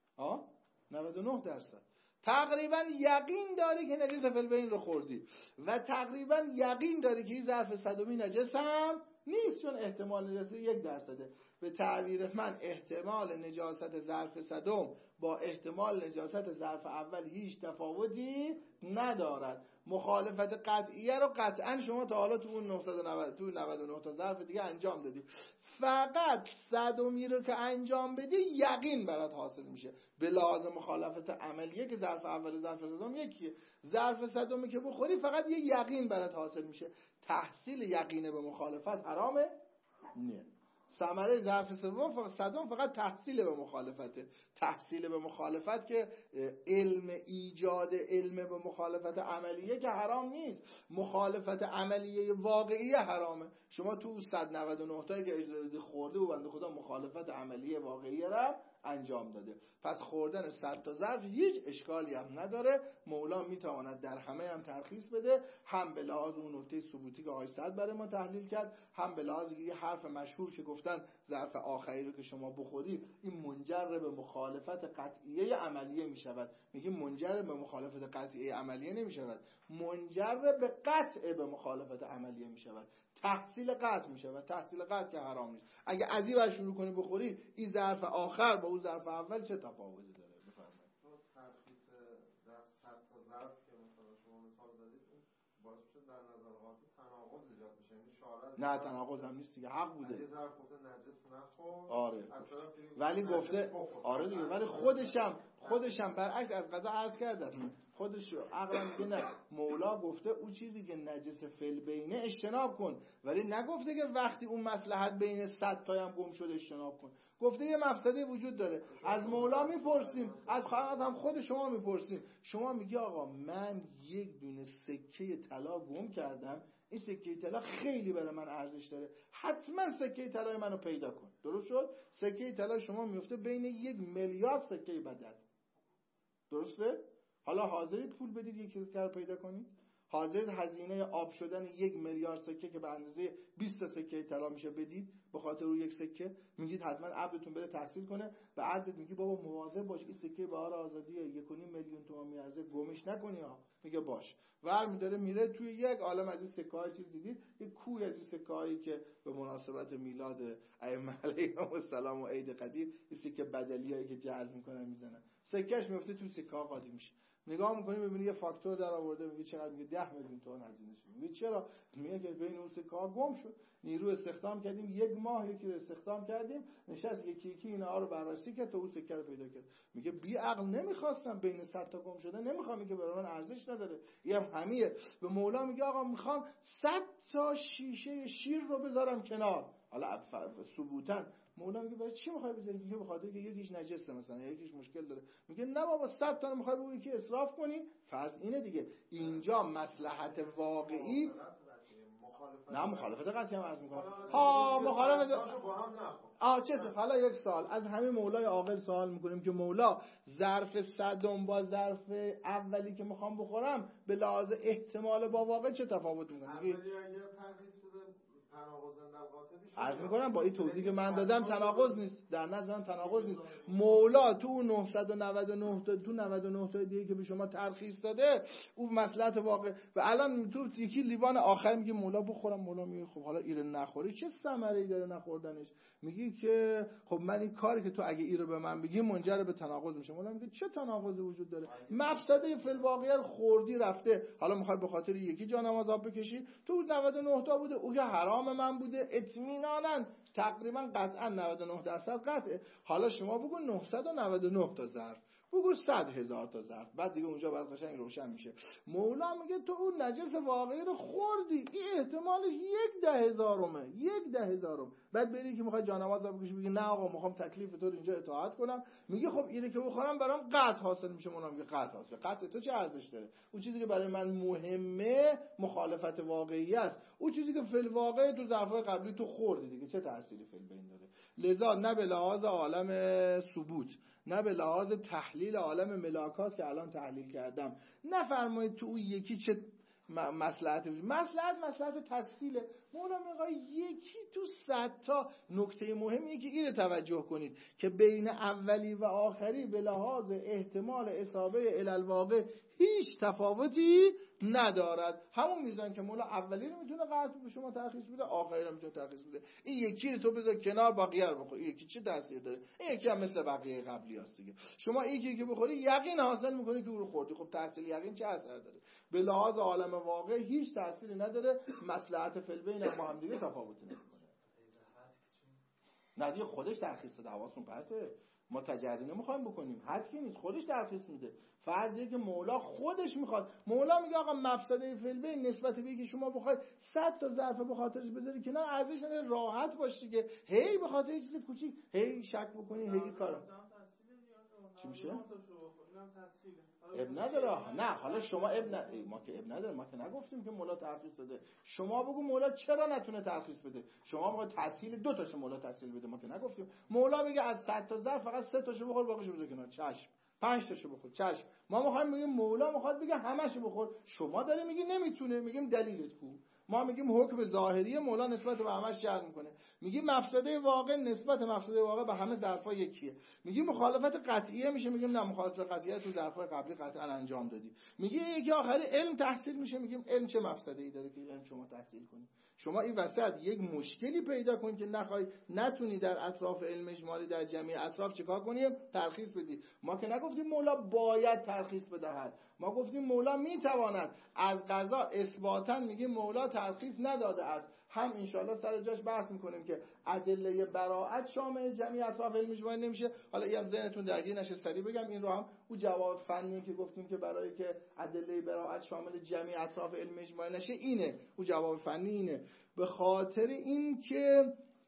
99%. تقریبا یقین داری که نجس فی البین رو خوردی و تقریبا یقین داری که این ظرف 100 نجس هم نیست، چون احتمال نجاست 1%. به تعبیر من احتمال نجاست ظرف 100 با احتمال نجاست ظرف اول هیچ تفاوتی ندارد. مخالفت قطعیه رو قطعا شما تا حالا تو اون 99 تا ظرف دیگه انجام دادی. فقط 100 رو که انجام بدی یقین برات حاصل میشه به لحاظ مخالفت عملیه که ظرف اول و ظرف 100 یکیه. ظرف 100 که بخوری فقط یه یقین برات حاصل میشه. تحصیل یقینه به مخالفت حرامه؟ نه. ثمره ظرف 100 فقط تحصیل به مخالفته. تحصیل به مخالفت که علم ایجاد علم به مخالفت عملیه که حرام نیست، مخالفت عملیه واقعی حرامه. شما تو 199 تایی که اجازه خورده و بنده خدا مخالفت عملیه واقعی را انجام داده. پس خوردن 100 تا ظرف هیچ اشکالی هم نداره. مولا میتواند در همه هم ترخیص بده، هم به لحاظ اون نکته ثبوتی که آقای سعد برای ما تحلیل کرد، هم به لحاظ یه حرف مشهور که گفتن ظرف آخری رو که شما بخوری این منجر به مخالفت قطعیه عملیه میشود. میگه منجر به مخالفت قطعیه عملیه نمیشود، منجر به قطع به مخالفت عملیه میشود، تحصیل قطع میشود. تحصیل قطع که حرام نیست. اگه از این ور شروع کنی بخوری این ظرف آخر با اون ظرف اول چه تفاوتی داره؟ بفرمایید. ترخیص در 100 تا ظرف که مثلا شما مثال زدید باعث میشه در نظر تناقض ایجاد بشه. یعنی شارع نه تناقض هم نیست دیگه، حق بوده. یه ظرف گفته نجس نخور، آره ولی گفته آره دیگه، ولی خودشم برعکس از قضا عرض کردم، خودش عقلا میگه نه، مولا گفته اون چیزی که نجس فی البینه اجتناب کن، ولی نگفته که وقتی اون مصلحت بین 100 تا هم گم شده اجتناب کن. گفته یه مفسده وجود داره. از مولا میپرسیم، از خود شما میپرسیم. شما میگی آقا من یک دونه سکه طلا گم کردم، این سکه طلا خیلی برای من ارزش داره، حتما سکه طلای منو پیدا کن. درست شد؟ سکه طلا شما میفته بین 1 میلیارد سکه بدل. درسته؟ حالا حاضرید پول بدید یکی رو پیدا کنید؟ حاضرید هزینه آب شدن 1 میلیارد سکه که به اندازه 20 سکه طلا میشه بدید به خاطر اون یک سکه؟ میگید حتما عبدتون بره تحصیل کنه، به عبدت میگی بابا مواظب باش این سکه بهار آزادیه 1.5 میلیون تومان میارزه گمش نکنی ها. میگه باش. ور میداره میره توی یک عالم از این سکه های چیز دیدید، یک کوی از این سکه هایی که به مناسبت میلاد ائمه علیهم السلام و عید قدیر این سکه بدلیایی که جعل میکنن میزنن، سکهش میفته تو سکه ها قاطی میشه. نگاه میکنی میبینی یه فاکتور در آورده، میگه چقدر؟ میگه 10 میلیون تومان هزینه شد. میگه چرا؟ میگه که بین اون سکه ها گم شد، نیرو استخدام کردیم 1 ماه یکی رو استخدام کردیم نشست یکی یکی اینا رو بررسی کرد تا اون سکه رو پیدا کرد. میگه بی عقل نمیخواستم بین 100 تا گم شده نمیخوام که برای من ارزش نداره. یه همیه به مولا میگه آقا میخوام 100 تا شیشه شیر رو بذارم کنار. حالا ثبوتاً مولا میگه برای چی میخوای بذاری؟ میگه به خاطر که یکیش نجسه مثلا، یکیش مشکل داره. میگه نه بابا 100 تا میخوای بگی که اسراف کنی؟ فرض اینه دیگه، اینجا مصلحت واقعی نه مخالفت قطعی هم عرض میکنم. ها مخالفت با هم نخون. چه حالا یک سال از همین مولای عاقل سوال میکنیم که مولا ظرف صدم با ظرف اولی که میخوام بخورم به لحاظ احتمال با واقع چه تفاوت میکنه؟ اولی اگر ترخیص بده تناقض در قاطع میشه. عرض میکنم با این توضیحی که من دادم تناقض نیست، در نظر من تناقض نیست. مولا تو 999 تا تو 99 تا دیگه که به شما ترخیص داده اون مصلحت واقع و الان تو یکی لیوان آخر میگه مولا بخورم، مولا میگه خب حالا ایره نخوری چه ثمره‌ای داره نخوردنش؟ میگی که خب من این کاری که تو اگه ایره به من بگی منجر به تناقض میشه. مولا میگه چه تناقضی وجود داره؟ مفسده فی الواقع خوردی رفته، حالا میخوای به خاطر یکی جانماز آب بکشی؟ تو 99 تا بوده او که حرام من بوده اطمیناناً تقریبا قطعا 99% قطعه. حالا شما بگو 999 تا ظرف، بگو 100,000 تا ظرف، بعد دیگه اونجا برات قشنگ روشن میشه. مولا میگه تو اون نجس واقعی رو خوردی، این احتمالش 1/10,000ه، 1/10,000. بعد بری که میخوای جانماز آب بکشی بگی نه آقا میخوام تکلیف تو رو اینجا اطاعت کنم، میگه خب اینه که بخورم برام قطع حاصل میشه. مولا میگه قطع حاصل، قطع تو چه ارزش داره؟ اون چیزی که برای من مهمه مخالفت واقعی است، اون چیزی که فی الواقع تو ظرفای قبلی تو خوردی دیگه چه تأثیری فی البین داره؟ لذا نه به لحاظ عالم ثبوت نه به لحاظ تحلیل عالم ملاکات که الان تحلیل کردم نفرمایید تو اون یکی چه مصلحت وجود. مصلحت تسهیله. مولا میگه یکی تو 100 تا نکته مهمیه که اینو توجه کنید که بین اولی و آخری به لحاظ احتمال اصابه الالواقع هیچ تفاوتی ندارد. همون میزان که مولا اولی رو میتونه قطع به شما ترخیص بده، آخری رو میتونه ترخیص بده. این یکی رو تو بذار کنار بقیه رو بخور، این یکی چه تاثیر داره؟ این یکی هم مثل بقیه قبلی هست دیگه. شما یکی که بخوری یقین حاصل میکنی که اون رو خوردی. خب تحصیل یقین چه اثر داره؟ به لحاظ عالم واقع هیچ تأثیری نداره. مصلحت فی البین با هم دیگه تفاوتی نمیکنه. نه دیگه خودش ترخیص داده، حواستون پرته. ما تجری نمیخوایم بکنیم، حدی نیست، خودش ترخیص میده. فرضیه که مولا خودش میخواد. مولا میگه آقا مفسده فی البین نسبت به که شما بخواید 100 تا ظرف به خاطرش بذاری که نه ارزش نداره، راحت باشی که هی به خاطر چیز کوچیک هی شک بکنی هی کارا چی میشه؟ اب نداره. نه حالا شما ما که اب نداره، ما که نگفتیم که مولا ترخیص بده. شما بگو مولا چرا نتونه ترخیص بده؟ شما میگه تحصیل دو تاشو مولا تحصیل بده، ما که نگفتیم. مولا میگه از 100 تا ظرف فقط 3 تاشو بخور باقیشو بذار کنار. چشم. 5 تاشو بخور. چشم. ما میخوایم بگیم مولا میخواد بگه همه‌شو بخور. شما داری میگی نمیتونه، میگیم دلیلت کو؟ ما میگیم حکم ظاهری مولا نسبت به همش شرط میکنه. میگیم مفسده واقع نسبت مفسده واقع به همه ظرفا یکیه. میگیم مخالفت قطعیه میشه، میگیم نه مخالفت قطعیه تو ظرفای قبلی قطعا انجام دادی. میگه یکی آخری علم تحصیل میشه، میگیم علم چه مفسده‌ای داره که علم شما تحصیل کنی؟ شما این وسط یک مشکلی پیدا کنید که نتونی در اطراف علم اجمالی در جمعی اطراف چیکار کنی؟ ترخیص بدی. ما که نگفتیم مولا باید ترخیص بدهد، ما گفتیم مولا میتواند. از قضا اثباتا میگیم مولا ترخیص نداده است. هم انشاءالله سر جاش بحث میکنیم که ادله براءت شامل جمعی اطراف علم اجمالی نمیشه. حالا اینم ذهنتون درگیر نشه سری بگم این رو هم اون جواب فنی که گفتیم که برای که ادله براءت شامل جمعی اطراف علم اجمالی نشه اینه، اون جواب فنی اینه. به خاطر این که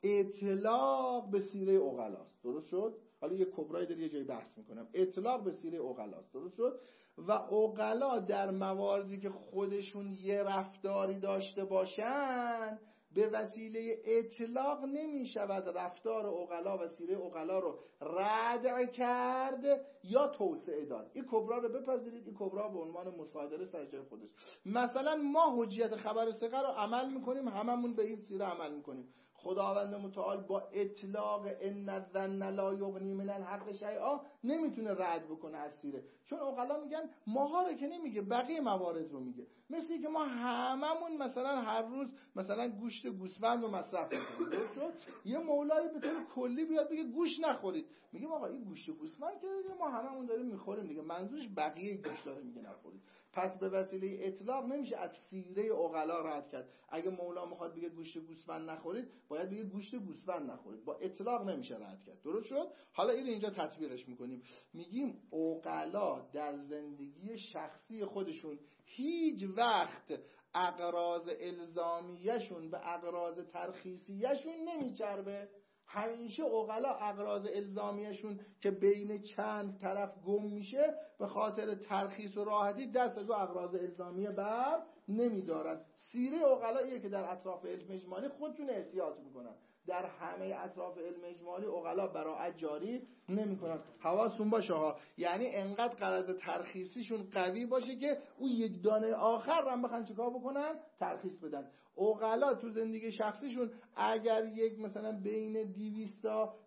اطلاق به سیره عقلاست. درست شد؟ حالا یه کبرایی داره یه جایی بحث میکنم. اطلاق به سیره عقلاست. درست شد؟ و عقلا در مواردی که خودشون یه رفتاری داشته باشن به وسیله اطلاق نمی شود رفتار عقلا و سیره عقلا رو رد کرد یا توسعه داد. این کبرا رو بپذیرید. این کبرا به عنوان مصادره سر جای خودش. مثلا ما حجیت خبر ثقه رو عمل میکنیم، هممون به این سیره عمل میکنیم. خداوند متعال با اطلاق ان الظن لا یغنی من الحق شیئا نمیتونه رد بکنه از سیره، چون عقلا میگن ماها رو که نمیگه، بقیه موارد رو میگه. مثل که ما هممون مثلا هر روز مثلا گوشت گوسفند رو مصرف میکنیم. درست شد؟ یه مولایی به طور کلی بیاد بگه گوشت نخورید، میگیم آقا این گوشت گوسفند که ما هممون داریم میخوریم دیگه، منظورش بقیه گوشت داره میگه نخورید. پس به وسیله اطلاق نمیشه از سیره عقلا رد کرد. اگه مولا میخواد بگه گوشت گوسفند نخورید باید بگه گوشت گوسفند نخورید، با اطلاق نمیشه رد کرد. درست شد؟ حالا اینجا تطبیقش میکنیم. میگیم عقلا در زندگی شخصی خودشون هیچ وقت اغراض الزامیشون به اغراض ترخیصیشون نمیچربه. همیشه عقلا اغراض الزامیشون که بین چند طرف گم میشه به خاطر ترخیص و راحتی دست از اغراض الزامیه بر نمیدارن. سیره عقلا ایه که در اطراف علم اجمالی خودشون احتیاط میکنن، در همه اطراف علم اجمالی عقلا براعت جاری نمیکنن. حواستون باشه ها، یعنی انقدر غرض ترخیصیشون قوی باشه که اون یک دانه آخر هم بخوان چیکار بکنن؟ ترخیص بدن. عقلا تو زندگی شخصیشون اگر یک مثلا بین 200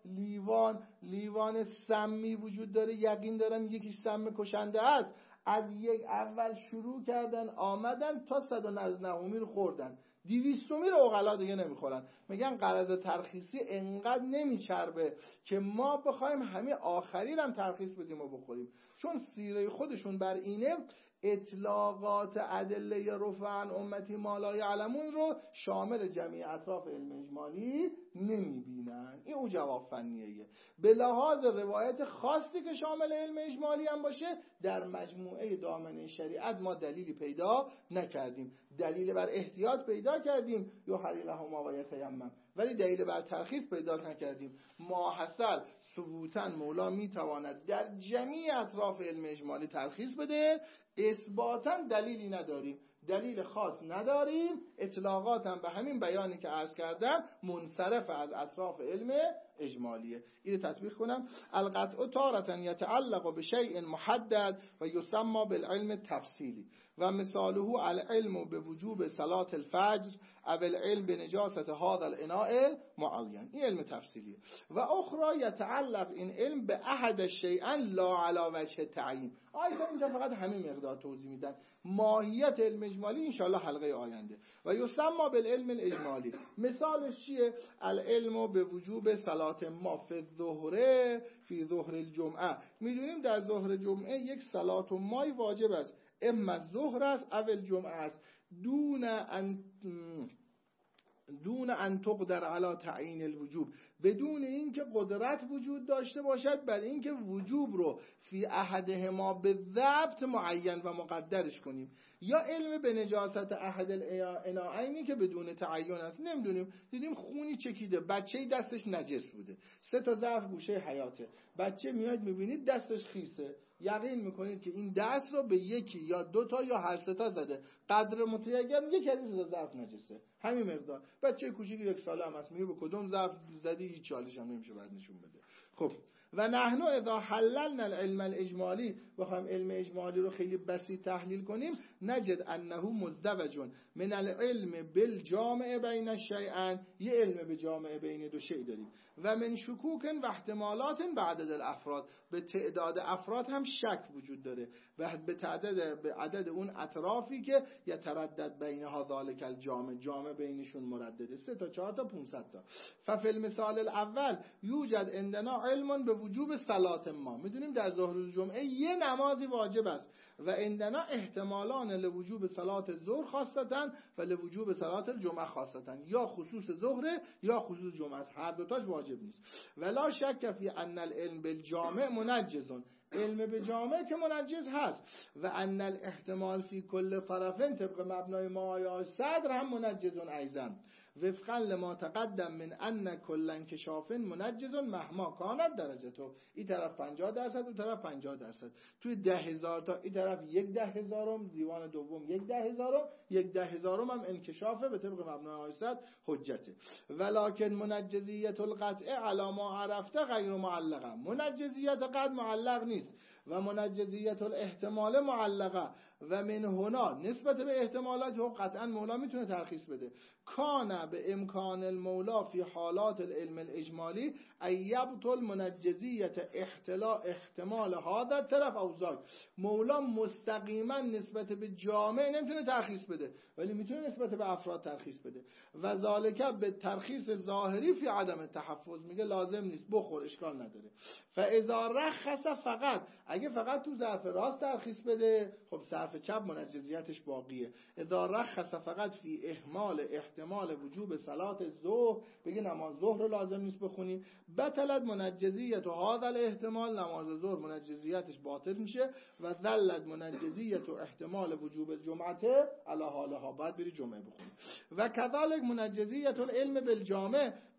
لیوان سمی وجود داره، یقین دارن یکیش سم کشنده است، از یک اول شروع کردن آمدن تا 199 رو خوردن، 200 رو عقلا دیگه نمیخورن. میگن غرض ترخیصی انقدر نمیچربه که ما بخوایم همه آخرین هم ترخیص بدیم و بخوریم، چون سیره خودشون بر اینه اطلاقات ادله رفع عن امتی ما لا یعلمون رو شامل جمعی اطراف علم اجمالی نمیبینن. این او جواب فنیه. به لحاظ روایت خاصی که شامل علم اجمالی هم باشه در مجموعه دامنه شریعت ما دلیلی پیدا نکردیم. دلیل بر احتیاط پیدا کردیم یحللهما و یتیمم، ولی دلیل بر ترخیص پیدا نکردیم. ماحصل ثبوتاً مولا میتواند در جمعی اطراف علم اجمالی ترخیص بده، اثباتاً دلیلی نداریم، دلیل خاص نداریم، اطلاقات هم به همین بیانی که عرض کردم منصرف از اطراف علم اجمالیه. اینو تطبیق کنم. القطع تارة یتعلق بشیء محدد و یسمى بالعلم تفصیلی و مثاله العلم بوجوب صلاة الفجر او العلم بنجاست هذا الاناء معین. این علم تفصیلیه. و اخرى یتعلق این علم به احد الشیئین لا علی وجه تعیین. آیتا اینجا فقط همین مقدار توضیح میدن. ماهیت علم اجمالی انشاءالله حلقه آینده. و یسمى بالعلم الاجمالی. مثالش چیه؟ العلم به وجوب صلاة ما فی الظهر فی ظهر الجمعه. میدونیم در ظهر جمعه یک صلاة مای واجب است، اما ظهر است او الجمعه است، دون ان تقدر علی تعیین الوجوب، بدون اینکه قدرت وجود داشته باشد بر اینکه وجوب رو فی احدهما بالضبط معین و مقدرش کنیم. یا علم به نجاست احد الاناءین که بدون تعین است. نمیدونیم، دیدیم خونی چکیده، بچه‌ای دستش نجس بوده، 3 ظرف گوشه حیاته، بچه میاد میبینید دستش خیسه، یقین میکنید که این دست رو به یکی یا 2 یا هر 3 زده، قدر متیقن یکی از این ظرف نجسه، همین مقدار. بچه کوچیکی 1 ساله هم هست، میگه به کدوم ظرف زدی، هیچ چالش هم نمیشه بعد نشون بده. خب و نحن اذا حللنا العلم الاجمالی، بخوایم علم اجمالی رو خیلی بسیط تحلیل کنیم، نجد انه مزدوج من العلم بالجامع بین الشیئین، یه علم به جامع بین 2 شیء داریم، و من شکوک و احتمالات بعدد الافراد، به تعداد افراد هم شک وجود داره و به عدد اون اطرافی که یتردد بینها ذالک الجامع، جامع بینشون مردده، 3 تا 4 تا 500 تا. ففی المثال الاول یوجد عندنا علم به وجوب صلاة ما، میدونیم در ظهر الجمعه یه نمازی واجب است، و عندنا احتمالان لوجوب صلاة الظهر خاصتا و لوجوب صلاة الجمعه خاصتا، یا خصوص ظهر یا خصوص جمعه، هر دوتاش واجب نیست. ولا شک فی ان العلم بالجامع منجز، علم به جامع که منجز هست، و ان الاحتمال فی کل طرفین طبق مبنای ما صدر هم منجز ایضا، وفقا لما تقدم من ان کل انکشاف منجز مهما کانت درجته. این طرف 50%، اون طرف 50%. توی 10,000 تا این طرف 1/10,000، دیوان دوم 1/10,000، 1/10,000 هم انکشافه به طبق مبنای صدر حجته. ولکن منجزیت القطع علی ما عرفته غیر معلقه، منجزیت قطع معلق نیست و منجزیت الاحتمال معلقه، و من هنا نسبت به احتمالات قطعا مولا میتونه ترخیص بده. کان به امکان المولا فی حالات العلم الاجمالی ایبطل منجزیت احتمال هذا طرف او ذاک. مولا مستقیما نسبت به جامع نمیتونه ترخیص بده، ولی میتونه نسبت به افراد ترخیص بده. و ذالک به ترخیص ظاهری فی عدم تحفظ، میگه لازم نیست بخور، اشکال نداره. فاذا رخص فقط، اگه فقط تو ظرف راست ترخیص بده، خب ظرف چپ منجزیتش باقیه. اذا رخص فقط فی احمال احتمال وجوب صلات الظهر، بگه نماز ظهر رو لازم نیست بخونی، بطلت منجزیت و هذا الاحتمال، نماز ظهر منجزیتش باطل میشه، و ذلت منجزیت و احتمال وجوب الجمعه علی حالها، بعد بری جمعه بخونی. و کذالک منجزیت العلم بالجامع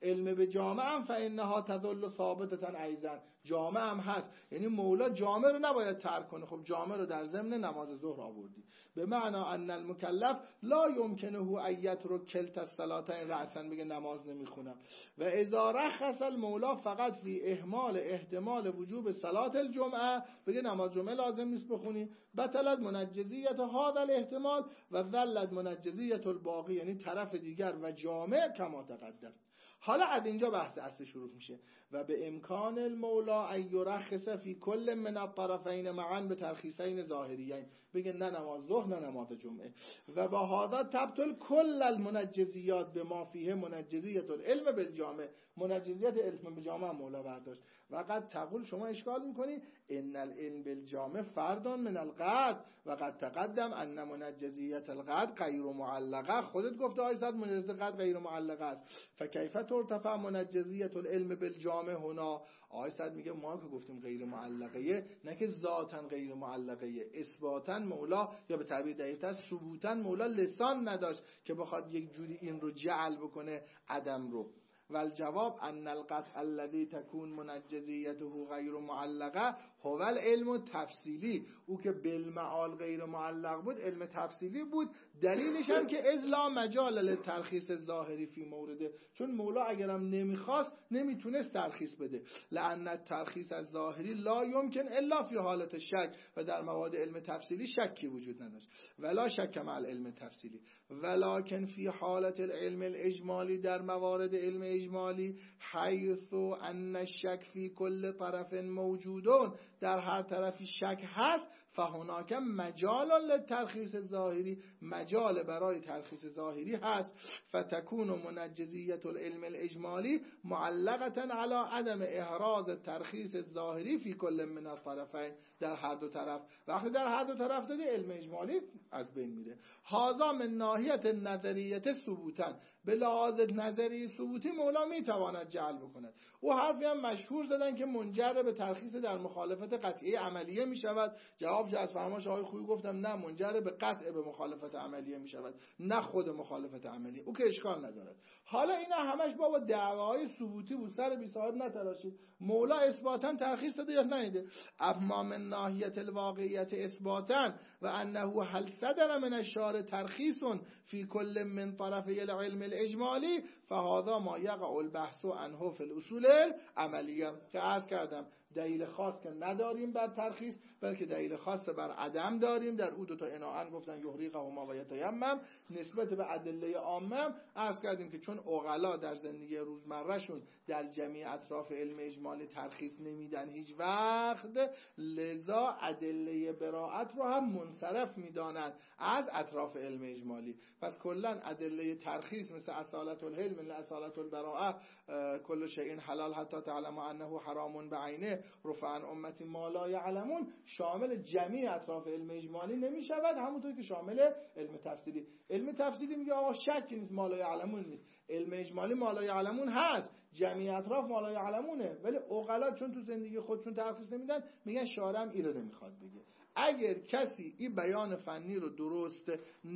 علم به جامع هم فانها تدل ثابتة ایضا، جامع هم هست، یعنی مولا جامع رو نباید ترک کنه. خب جامع رو در ضمن نماز ظهر آوردی، به معنی ان المکلف لا یمکنه ان یترک کلتا الصلاتین رأسا، بگه نماز نمیخونم. و اذا رخص المولا فقط فی اهمال احتمال وجوب صلات الجمعه، بگه نماز جمعه لازم نیست بخونی، بطلت منجزیت هذا الاحتمال و ذلت منجزیت الباقی، یعنی طرف دیگر و جامع کما تقدم. حالا از اینجا بحث اصل شروع میشه. و به امکان المولا ان یرخص فی کل من الطرفین معا به ترخیصین ظاهریین، بگه نه نماز ظهر نه نماز جمعه. و با هذا تبطل کل المنجزیات به ما فیه منجزیت العلم بالجامع، منجزیت علم بالجامع مولا برداشت. و قد تقول، شما اشکال میکنی ان العلم بالجامع فرد من القد و قد تقدم ان منجزیت القد غیر معلقه. خودت گفته آیه صد منجزیت القد غیر معلقه است، فکیف ترتفع منجزیت العلم بالجامع هنا؟ آیه صد میگه ما که گفتیم غیر معلقه، نه که ذاتن غیر معلقه، اثباتن مولا یا به تعبیر دقیق‌تر ثبوتن مولا لسان نداشت که بخواد یک جوری این رو جعل بکنه عدم رو. والجواب ان القطع الذي تكون منجزیته غیر معلقه هو العلم التفصیلی، او که بالمعال غیر معلق بود علم تفصیلی بود. دلیلش هم که اذ لا مجال للترخیص الظاهری فی مورده، چون مولا اگرم نمیخواست نمیتونست ترخیص بده. لان الترخیص الظاهری لا یمکن الا فی حالت شک، و در مواد علم تفصیلی شکی وجود نداشت. ولا شک مع العلم تفصیلی ولکن فی حالت العلم الاجمالی، در موارد علم اجمالی حیث ان الشک فی کل طرف موجودون، در هر طرفی شک هست، فهناک مجال للترخیص ظاهری، مجال برای ترخیص ظاهری هست. فتكون منجزیت العلم الاجمالی معلقه علی عدم احراز ترخیص ظاهری فی کل من الطرفین، در هر دو طرف. وقتی در هر دو طرف دادی علم اجمالی از بین میره. هذا من ناحیت نظریت ثبوتن، به لحاظ نظری ثبوتی مولا میتواند جعل بکند. او حرفی هم مشهور زدن که منجر به ترخیص در مخالفت قطعی عملیه میشود. جوابش از فرمایش آقای خویی گفتم نه، منجر به قطع به مخالفت عملیه میشود، نه خود مخالفت عملیه. او که اشکال ندارد. حالا اینا همش بابا دعواهای ثبوتی بود، سر بی صاحب نتراشید. مولا اثباتاً ترخیص داده یا نمیده؟ اما من ناحیت الواقعیت اثباتاً و انه هل صدر من الشارع ترخیص فی کل من طرفی العلم الاجمالی فهذا ما یقع البحث عنه فی الاصول العملیه. که عرض کردم دلیل خاص که نداریم بر ترخیص، بلکه دلیل خاص بر عدم داریم. در او دو تا عناعن گفتن یحریقهما و یتیمم. نسبت به ادله عامه عرض کردیم که چون عقلا در زندگی روزمرهشون در جمیع اطراف علم اجمالی ترخیص نمیدن هیچ وقت، لذا ادله براءت رو هم منصرف میدانند از اطراف علم اجمالی. پس کلا ادله ترخیص مثل اصالت الحلم مثل اصالت البراءه، کل شیء حلال حتی تعلم انه حرام بعینه، رفع عن امتی ما لا یعلمون، شامل جمیع اطراف علم اجمالی نمی شود، همونطور که شامل علم تفصیلی. علم تفصیلی میگه آقا شک نیست، ما لا یعلمون نیست. علم اجمالی ما لا یعلمون هست، جمیع اطراف ما لا یعلمونه، ولی عقلا چون تو زندگی خودشون ترخیص نمیدن میگن شارع اینو نمیخواد بگه. اگر کسی این بیان فنی رو درست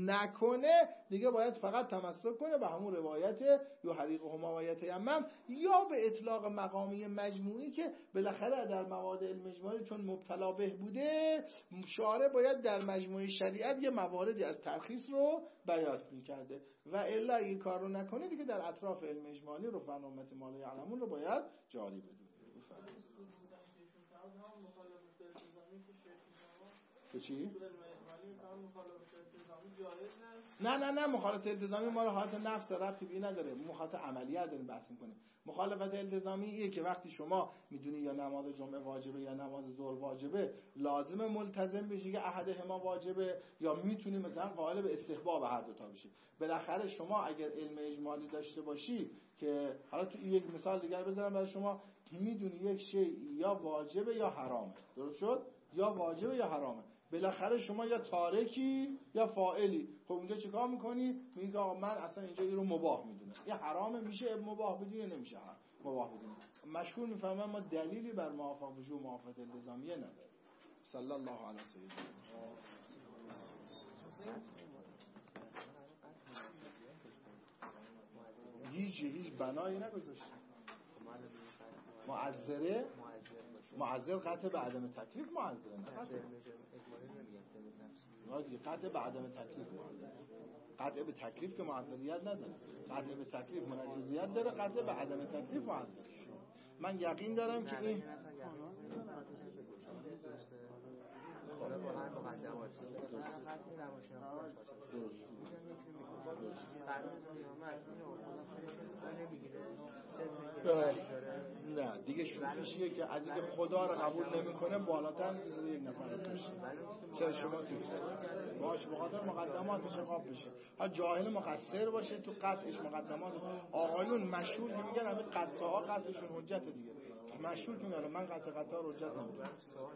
نکنه دیگه باید فقط تمسک کنه به همون روایت یحریقهما و یتیمم، یا به اطلاق مقامی مجموعی که بالاخره در مواد علم اجمالی چون مبتلا به بوده، شارع باید در مجموعه شریعت یه مواردی از ترخیص رو بیان می‌کرده. و الا این کار رو نکنه دیگه در اطراف علم اجمالی رو فن امت ما لا یعلمون رو باید جاری بدونه. چی؟ نه مخالفت التزامی ما رو حالت نفس ربطی به نداره، مخالفت عملیه داریم بحث می‌کنیم. مخالفت التزامی ایه که وقتی شما میدونی یا نماز جمعه واجبه یا نماز ظهر واجبه، لازم ملتزم بشی که احدهما واجبه، یا میتونی مثلا قائل به استحباب هر دو تا بشی. بالاخره شما اگر علم اجمالی داشته باشی که حالا تو یک مثال دیگر بزنم برای شما، میدونی یک شی یا واجبه یا حرامه، درست شد؟ یا واجبه یا حرامه، بالاخره شما یا تارکی یا فاعلی. خب اونجا چیکار میکنی؟ میگی آقا من اصلا اینجا این رو مباح میدونم، یه حرامه، میشه مباح بدونی یا نمیشه مباح بدونی. مشهور میفهمم ما دلیلی بر موافق وجوب موافقت التزامیه نداره. صلی الله علیه سیدنا. چی؟ هیچ بنایی نگذاشته. معذره معذر قطع به عدم تکلیف معذره نه قطع به عدم تکلیف معذره. قطع به تکلیف که معذریت نداره. قطع به تکلیف منجزیت داره، قطع به عدم تکلیف معذره. من یقین دارم که این نه دیگه شوخیشیه که از اینکه خدا رو قبول نمیکنه بالاتر یک نفر رو کشته. چرا شما تو باش بخاطر مقدماتش عقاب بشه، ها جاهل مقصر باشه تو قطعش مقدمات. آقایون مشهور که میگن همین قطعا قطعشون حجت دیگه، مشهور که میگن من قطعا حجت نمیگم.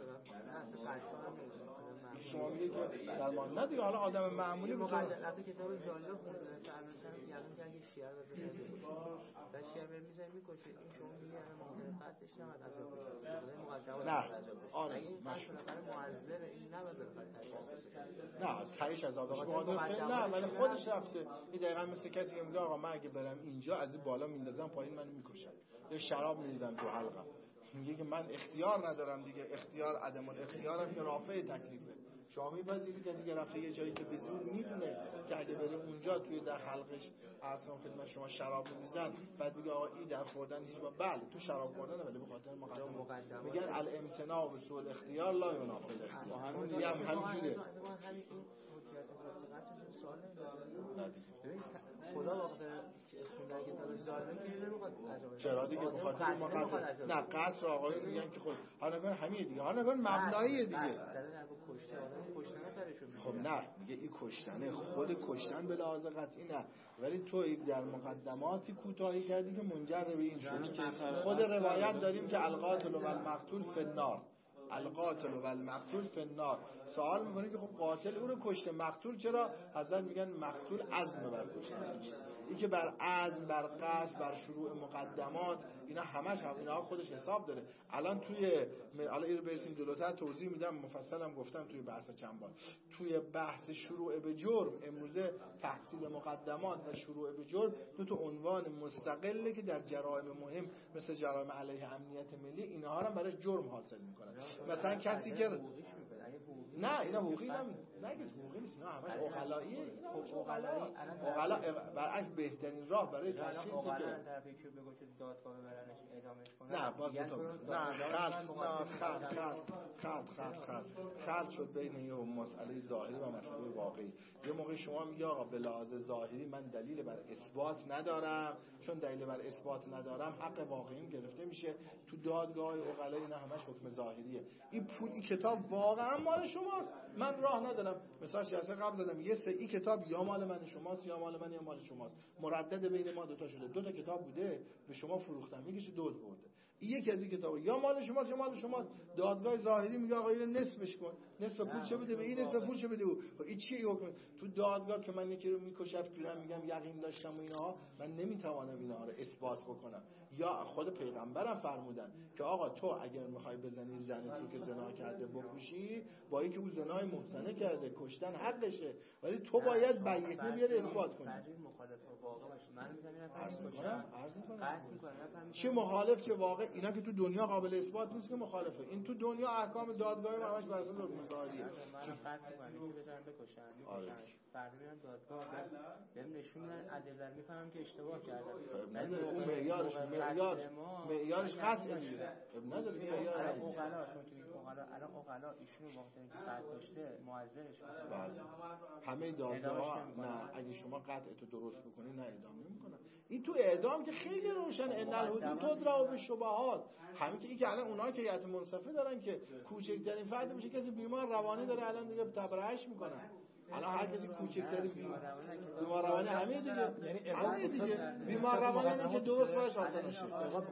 شما میگه که در ما نه دیگه، حالا آدم معمولی بود وقتی کتاب زاله خونده که مثلا یادم که اگه شیعه رو بزنه شیعه رو میزنه میکشه، این شما میگه انا قطعش نباید عذاب بشه. نه آره مشهور معذر این نباید نه تایش عذاب بشه نه، ولی خودش رفته. این دقیقاً مثل کسی که میگه آقا من اگه برم اینجا از این بالا میندازم پایین منو میکشن، یا شراب میریزم تو حلقم. میگه که من اختیار ندارم دیگه، اختیار عدم الاختیارم که رافع تکلیفه. شما میپذیری کسی که رفته یه جایی که به زور میدونه که اگه بره اونجا توی در حلقش اصلا خدمت شما شراب میریزن، بعد میگه آقا این در خوردن هیچ بله تو شراب خوردن ولی به خاطر مقدمه میگن الامتناع به سوء الاختیار لا ینافی الاختیار. همین همینجوریه. خدا وقتی خوندن کتاب زالمه که نمیخواد عذاب. چرا دیگه به خاطر مقدمه نه قصر آقایون میگن که خود حالا کن همین دیگه، حالا کن مبنایی دیگه. خب نه میگه این کشتنه، خود کشتن به لحاظ قطعی نه، ولی تو در مقدماتی کوتاهی کردی که منجر به این شد که خود روایت داریم که القاتل و المقتول فی النار، القاتل و المقتول فی النار. سوال میکنه که خب قاتل او رو کشته، مقتول چرا؟ حضرت میگن مقتول عزم بر کشتن، این که بر عزم، بر قصد، بر شروع مقدمات، اینا همش اینا خودش حساب داره. الان توی الان اینو برسیم جلوتر توضیح میدم، مفصلم گفتم توی بحث چند بار. توی بحث شروع به جرم امروزه تحصیل مقدمات و شروع به جرم دو تا عنوان مستقله که در جرایم مهم مثل جرایم علیه امنیت ملی اینها رو برای جرم حاصل میکنن. مثلا کسی که نه اینا حقوقی نگید حقوقی نیست، نه همش عقلاییه. اینا عقلا برعکس بهترین راه برای تشخیص که طرفی که بگه که دادگاه ببرنش اعدامش کنه نه باز خلط شد بین یه مسئله ظاهری و مسئله واقعی. یه موقع شما میگی آقا به لحاظ ظاهری من دلیل بر اثبات ندارم، چون دلیل بر اثبات ندارم حق واقعیم گرفته میشه. تو دادگاه عقلا اینا همش حکم ظاهریه. این پول این کتاب واقعا مال شماست، من راه ندارم. مثلا جلسه قبل زدم یه سه این کتاب یا مال من شماست یا مال من یا مال شماست، مردد بین ما دوتا شده. دوتا کتاب بوده به شما فروختم، یکیش دوز برده. این یکی از این کتابا یا مال شماست یا مال شماست. دادگاه ظاهری میگه آقا اینو نصفش کن، نصف پول چه بده به این، نصف پول چه بده او. این چیه حکم؟ تو دادگاه که من یکی رو میکشم میگم یقین داشتم و اینها، من نمیتوانم اینها رو اثبات بکنم. یا خود پیغمبرم فرمودن که آقا تو اگر میخوای بزنی زنت رو که زنا کرده بکشی، با اینکه او زنای محسنه کرده کشتن حقشه، ولی تو باید بیهه بیاره اثبات کنی. چه مخالف چه واقع، اینا که تو دنیا قابل اثبات نیست که مخالفه. این تو دنیا احکام دادگاهی همش بر اساس حکم ظاهریه. فردا میرن دادگاه بهم نشون میدن ادله میفهمم که اشتباه کردم. اون معیارش قطعه میشه. نداره معیار الان اقلا ایشونو وقتی که قطع داشته معذرش بله همه دادگاه نه اگه شما قطع تو درست بکنی نه اعدام نمیکنن. این تو اعدام که خیلی روشن ان الحدود تدرا بالشبهات. همین که این که الان اونایی که یت منصفه دارن که کوچکترین فرد میشه کسی بیمار روانی داره الان دیگه تبرئهش میکنن. الان هر کسی کوچکترین بیمار روانی همه دیگه بیمار روانی که درست باشه حاصل نشه.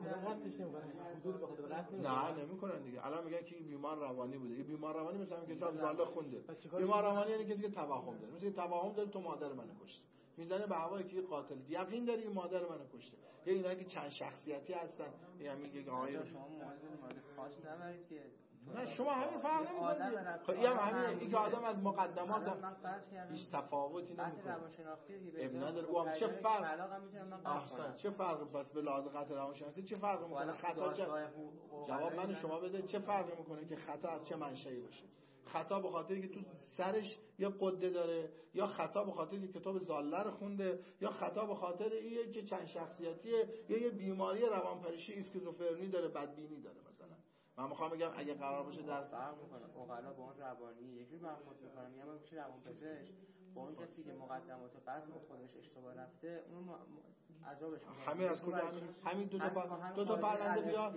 نه نمیکنن دیگه. الان میگن که این بیمار روانی بوده. این بیمار روانی مثلا که حساب زاله خونده. بیمار روانی یعنی کسی که توهم داره. مثلا توهم داره تو مادر منو کشت. میزنه به هوایی که قاتل یقین داری این مادر منو کشته. یا اینا که چند شخصیتی هستن. میگه آقای شما مورد خاص نبرید که نه شما همین فرق نمی‌کنید. خب این همین این که آدم از مقدمات هیچ تفاوتی نمی‌کنه. ابن نداره. او هم چه فرق؟ چه فرق پس به لحاظ قطع روانشناسی چه فرق می‌کنه؟ خطا چه؟ جواب من شما بده چه فرقی می‌کنه که خطا از چه منشأی باشه؟ خطا به خاطری که تو سرش یا قده داره، یا خطا به خاطری که کتاب زاله رو خونده، یا خطا به خاطر اینه که چند شخصیتیه، یا یه بیماری روانپریشی اسکیزوفرنی داره، بدبینی داره مثلا. من میخوام بگم اگه قرار باشه در فرق میکنه اوغلا با اون روانی یه جور برخورد میکنه. میگم میشه روانپزشک با اون کسی که مقدمات قطع خودش اشتباه رفته اون عذابش میکنه. همین از کجا همین دو تا پرونده بیاد،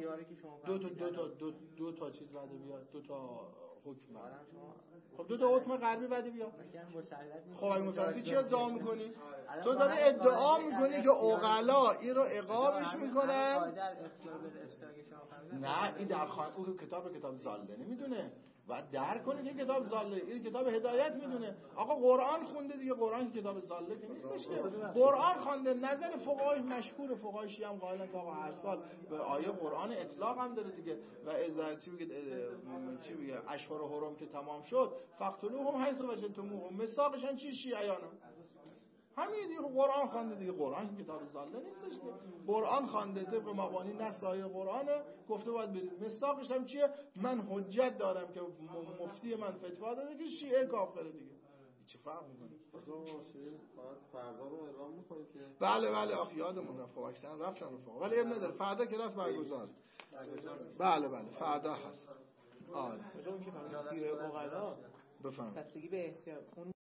دو تا چیز بعد بیاد، دو تا حکم بعد. خب دو تا حکم غربی بعد بیاد. خب اگه مسلسی چی ادعا میکنی؟ تو داری ادعا میکنی که اوغلا این رو عقابش میکنن. نه این در خانه او کتاب زاله نمیدونه و درک کنه که کتاب زاله، این کتاب هدایت میدونه. آقا قرآن خونده دیگه، قرآن کتاب زاله که نیستش که. قرآن خوانده. نظر فقهای مشهور فقهای شیعه هم قائلن که آقا هر سال به آیه قرآن اطلاق هم داره دیگه و از چی میگه اشهر حرم که تمام شد فقتلوهم حیث وجدتموهم. مساقشن چی شیعیانا همین دیگه. قرآن خوانده دیگه، قرآن کتاب زاله نیستش که. قرآن خوانده طبق مبانی نص آیه قرآنه، گفته باید برید. مصداقش هم چیه؟ من حجت دارم که مفتی من فتوا داده که شیعه کافره دیگه. چه فرق میکنه؟ فردا رو اعلام میکنید که بله آخ یادمون رفت، خب اکثرا رفتن رفقا، ولی اب نداره فردا کلاس برگزار. بله فردا هست. آره. اون که سیر اوغلا بفهم. بستگی به احتیاط